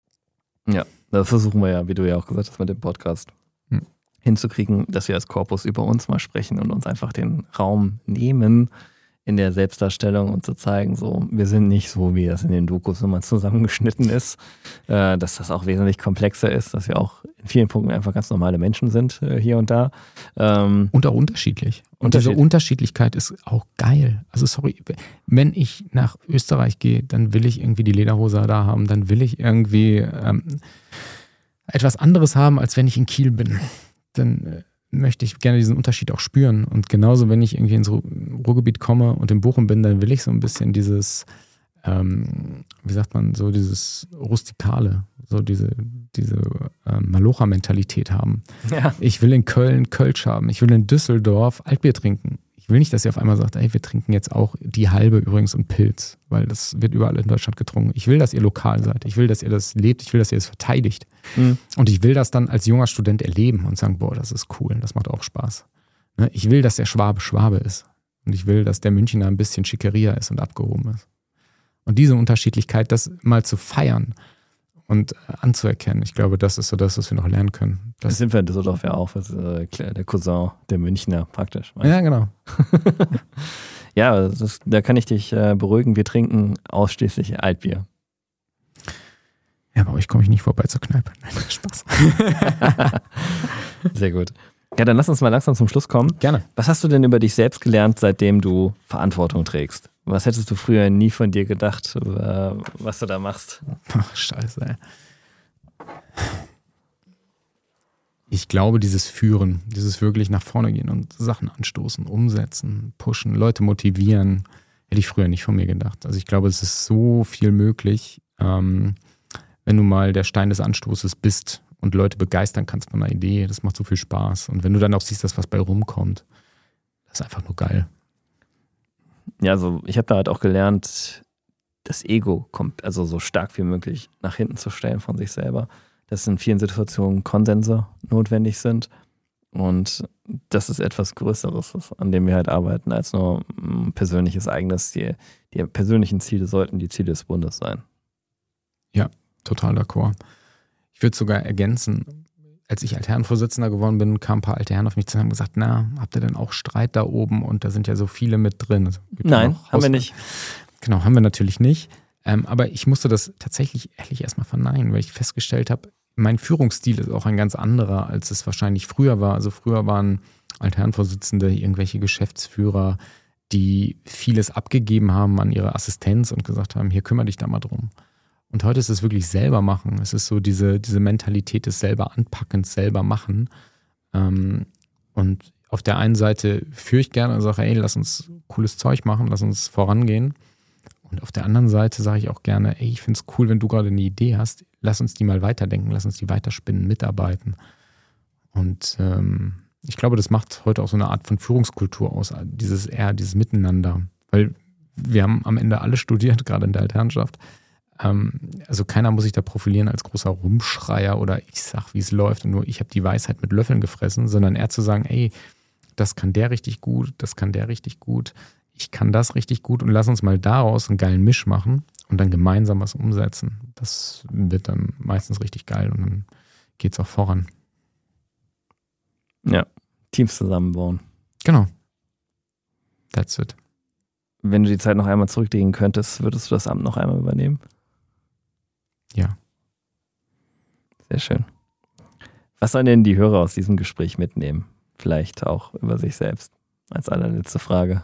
Ja, das versuchen wir ja, wie du ja auch gesagt hast, mit dem Podcast hm. hinzukriegen, dass wir als Korpus über uns mal sprechen und uns einfach den Raum nehmen in der Selbstdarstellung und zu zeigen, so, wir sind nicht so, wie das in den Dokus immer zusammengeschnitten ist, äh, dass das auch wesentlich komplexer ist, dass wir auch in vielen Punkten einfach ganz normale Menschen sind, äh, hier und da. Ähm,
und auch unterschiedlich. Und diese Unterschiedlichkeit ist auch geil. Also sorry, wenn ich nach Österreich gehe, dann will ich irgendwie die Lederhose da haben, dann will ich irgendwie ähm, etwas anderes haben, als wenn ich in Kiel bin. Dann äh, möchte ich gerne diesen Unterschied auch spüren. Und genauso, wenn ich irgendwie ins Ruhrgebiet komme und in Bochum bin, dann will ich so ein bisschen dieses, ähm, wie sagt man, so dieses Rustikale, so diese, diese ähm, Malocha-Mentalität haben. Ja. Ich will in Köln Kölsch haben. Ich will in Düsseldorf Altbier trinken. Ich will nicht, dass ihr auf einmal sagt, ey, wir trinken jetzt auch die halbe übrigens und Pilz, weil das wird überall in Deutschland getrunken. Ich will, dass ihr lokal seid. Ich will, dass ihr das lebt. Ich will, dass ihr das verteidigt. Mhm. Und ich will das dann als junger Student erleben und sagen, boah, das ist cool. Das macht auch Spaß. Ich will, dass der Schwabe Schwabe ist. Und ich will, dass der Münchner ein bisschen Schickeria ist und abgehoben ist. Und diese Unterschiedlichkeit, das mal zu feiern und anzuerkennen, ich glaube, das ist so das, was wir noch lernen können.
Das, das sind wir in Düsseldorf ja auch, was, äh, der Cousin der Münchner praktisch.
Ja, genau.
Ja, das, da kann ich dich äh, beruhigen, wir trinken ausschließlich Altbier.
Ja, bei euch komme ich nicht vorbei zur Kneipe. Nein, Spaß.
Sehr gut. Ja, dann lass uns mal langsam zum Schluss kommen.
Gerne.
Was hast du denn über dich selbst gelernt, seitdem du Verantwortung trägst? Was hättest du früher nie von dir gedacht, äh, was du da machst?
Ach, scheiße, ey. Ich glaube, dieses Führen, dieses wirklich nach vorne gehen und Sachen anstoßen, umsetzen, pushen, Leute motivieren, hätte ich früher nicht von mir gedacht. Also ich glaube, es ist so viel möglich, ähm, wenn du mal der Stein des Anstoßes bist und Leute begeistern kannst von einer Idee, das macht so viel Spaß. Und wenn du dann auch siehst, dass was bei rumkommt, das ist einfach nur geil.
Ja, also ich habe da halt auch gelernt, das Ego kommt also so stark wie möglich nach hinten zu stellen von sich selber. Dass in vielen Situationen Konsense notwendig sind. Und das ist etwas Größeres, an dem wir halt arbeiten, als nur ein persönliches eigenes Ziel. Die persönlichen Ziele sollten die Ziele des Bundes sein.
Ja, total d'accord. Ich würde sogar ergänzen, als ich Altherrenvorsitzender geworden bin, kamen ein paar alte Herren auf mich zusammen und gesagt, na, habt ihr denn auch Streit da oben? Und da sind ja so viele mit drin. Also,
Nein, ja haben wir nicht.
Genau, haben wir natürlich nicht. Ähm, aber ich musste das tatsächlich ehrlich erstmal verneinen, weil ich festgestellt habe, mein Führungsstil ist auch ein ganz anderer, als es wahrscheinlich früher war. Also früher waren Altherrenvorsitzende irgendwelche Geschäftsführer, die vieles abgegeben haben an ihre Assistenz und gesagt haben, hier kümmere dich da mal drum. Und heute ist es wirklich selber machen. Es ist so diese, diese Mentalität des selber Anpackens, selber machen. Ähm, und auf der einen Seite führe ich gerne und sage, ey, lass uns cooles Zeug machen, lass uns vorangehen. Und auf der anderen Seite sage ich auch gerne, ey, ich finde es cool, wenn du gerade eine Idee hast, lass uns die mal weiterdenken, lass uns die weiterspinnen, mitarbeiten. Und ähm, ich glaube, das macht heute auch so eine Art von Führungskultur aus, dieses eher, dieses Miteinander. Weil wir haben am Ende alle studiert, gerade in der Altherrenschaft. Ähm, also keiner muss sich da profilieren als großer Rumschreier oder ich sag, wie es läuft und nur ich habe die Weisheit mit Löffeln gefressen, sondern eher zu sagen, ey, das kann der richtig gut, das kann der richtig gut. Ich kann das richtig gut und lass uns mal daraus einen geilen Misch machen und dann gemeinsam was umsetzen. Das wird dann meistens richtig geil und dann geht es auch voran.
Ja, Teams zusammenbauen.
Genau. That's it.
Wenn du die Zeit noch einmal zurücklegen könntest, würdest du das Amt noch einmal übernehmen?
Ja.
Sehr schön. Was sollen denn die Hörer aus diesem Gespräch mitnehmen? Vielleicht auch über sich selbst. Als allerletzte Frage.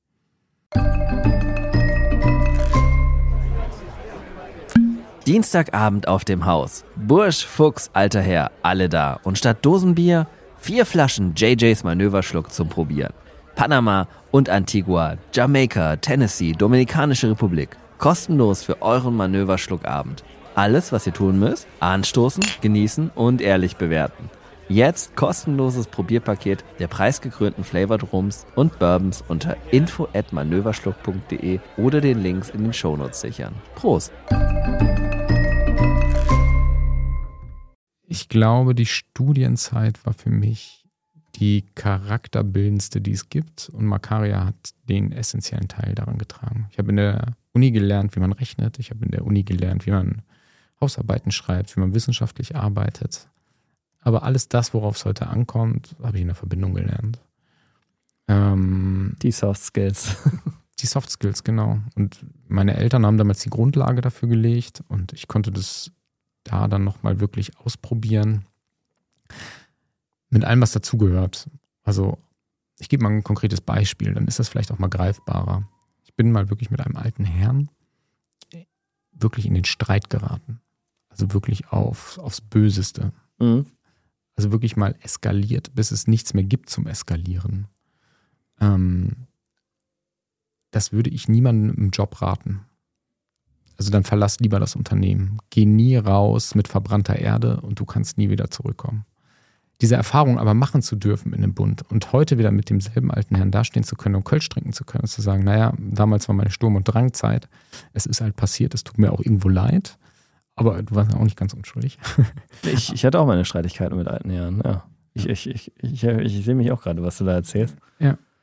Dienstagabend auf dem Haus. Bursch, Fuchs, alter Herr, alle da. Und statt Dosenbier, vier Flaschen J Js Manöverschluck zum Probieren. Panama und Antigua, Jamaika, Tennessee, Dominikanische Republik. Kostenlos für euren Manöverschluckabend. Alles, was ihr tun müsst, anstoßen, genießen und ehrlich bewerten. Jetzt kostenloses Probierpaket der preisgekrönten Flavored Rums und Bourbons unter info at manöverschluck punkt de oder den Links in den Shownotes sichern. Prost!
Ich glaube, die Studienzeit war für mich die charakterbildendste, die es gibt. Und Makaria hat den essentiellen Teil daran getragen. Ich habe in der Uni gelernt, wie man rechnet. Ich habe in der Uni gelernt, wie man Hausarbeiten schreibt, wie man wissenschaftlich arbeitet. Aber alles das, worauf es heute ankommt, habe ich in der Verbindung gelernt. Ähm,
die Soft Skills.
Die Soft Skills, genau. Und meine Eltern haben damals die Grundlage dafür gelegt und ich konnte das da dann nochmal wirklich ausprobieren. Mit allem, was dazugehört. Also ich gebe mal ein konkretes Beispiel, dann ist das vielleicht auch mal greifbarer. Ich bin mal wirklich mit einem alten Herrn wirklich in den Streit geraten. Also wirklich auf, aufs Böseste.
Mhm.
Also wirklich mal eskaliert, bis es nichts mehr gibt zum Eskalieren. Ähm, das würde ich niemandem im Job raten. Also dann verlass lieber das Unternehmen. Geh nie raus mit verbrannter Erde und du kannst nie wieder zurückkommen. Diese Erfahrung aber machen zu dürfen in dem Bund und heute wieder mit demselben alten Herrn dastehen zu können und Kölsch trinken zu können und zu sagen, naja, damals war meine Sturm- und Drangzeit, es ist halt passiert, es tut mir auch irgendwo leid, aber du warst ja auch nicht ganz unschuldig.
Ich, ich hatte auch meine Streitigkeiten mit alten Herren, ja. Ich, ich, ich, ich, ich sehe mich auch gerade, was du da erzählst.
Ja,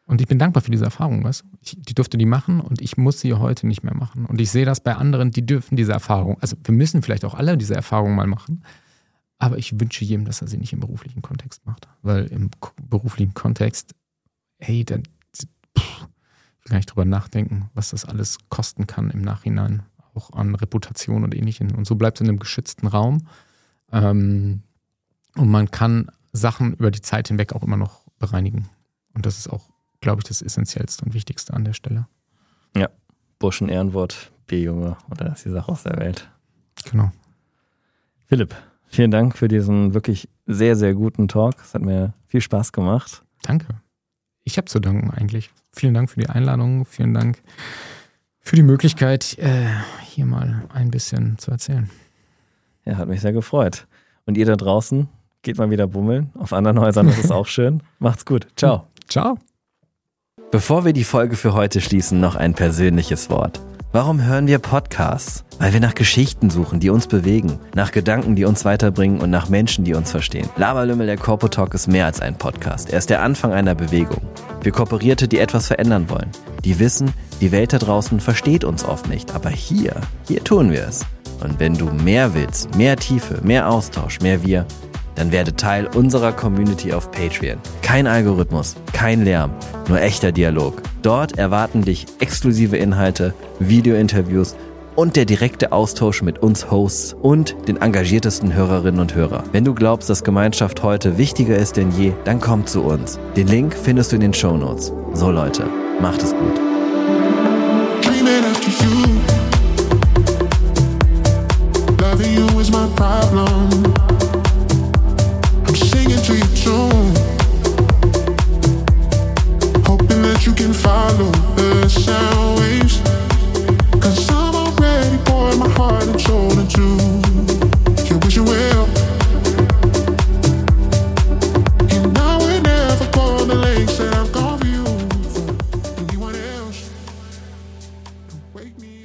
Und ich bin dankbar für diese Erfahrung, weißt du? Ich, die durfte die machen und ich muss sie heute nicht mehr machen. Und ich sehe das bei anderen, die dürfen diese Erfahrung, also wir müssen vielleicht auch alle diese Erfahrung mal machen, aber ich wünsche jedem, dass er sie nicht im beruflichen Kontext macht. Weil im k- beruflichen Kontext, hey, dann pff, ich will gar nicht drüber nachdenken, was das alles kosten kann im Nachhinein, auch an Reputation und Ähnlichem. Und so bleibt es in einem geschützten Raum. Ähm, und man kann Sachen über die Zeit hinweg auch immer noch bereinigen. Und das ist auch, glaube ich, das Essentiellste und Wichtigste an der Stelle.
Ja, Burschen Ehrenwort, B-Junge, oder das ist die Sache aus der Welt.
Genau.
Philipp, vielen Dank für diesen wirklich sehr, sehr guten Talk. Es hat mir viel Spaß gemacht.
Danke. Ich habe zu danken eigentlich. Vielen Dank für die Einladung. Vielen Dank für die Möglichkeit, äh, hier mal ein bisschen zu erzählen.
Ja, hat mich sehr gefreut. Und ihr da draußen, geht mal wieder bummeln. Auf anderen Häusern ist es auch schön. Macht's gut. Ciao.
Ciao.
Bevor wir die Folge für heute schließen, noch ein persönliches Wort. Warum hören wir Podcasts? Weil wir nach Geschichten suchen, die uns bewegen, nach Gedanken, die uns weiterbringen und nach Menschen, die uns verstehen. Laberlümmel, der Corpo Talk, ist mehr als ein Podcast. Er ist der Anfang einer Bewegung. Für Kooperierte, die etwas verändern wollen. Die wissen, die Welt da draußen versteht uns oft nicht. Aber hier, hier tun wir es. Und wenn du mehr willst, mehr Tiefe, mehr Austausch, mehr Wir, dann werde Teil unserer Community auf Patreon. Kein Algorithmus, kein Lärm, nur echter Dialog. Dort erwarten dich exklusive Inhalte, Videointerviews und der direkte Austausch mit uns Hosts und den engagiertesten Hörerinnen und Hörern. Wenn du glaubst, dass Gemeinschaft heute wichtiger ist denn je, dann komm zu uns. Den Link findest du in den Shownotes. So Leute, macht es gut.
Dreaming after you. Loving you is my problem. I'm singing to your tune, hoping that you can follow the sound waves. Cause I'm already pouring my heart and soul into you. Wish you well. And I would never go the lengths that I've gone for you. For anyone else, wake me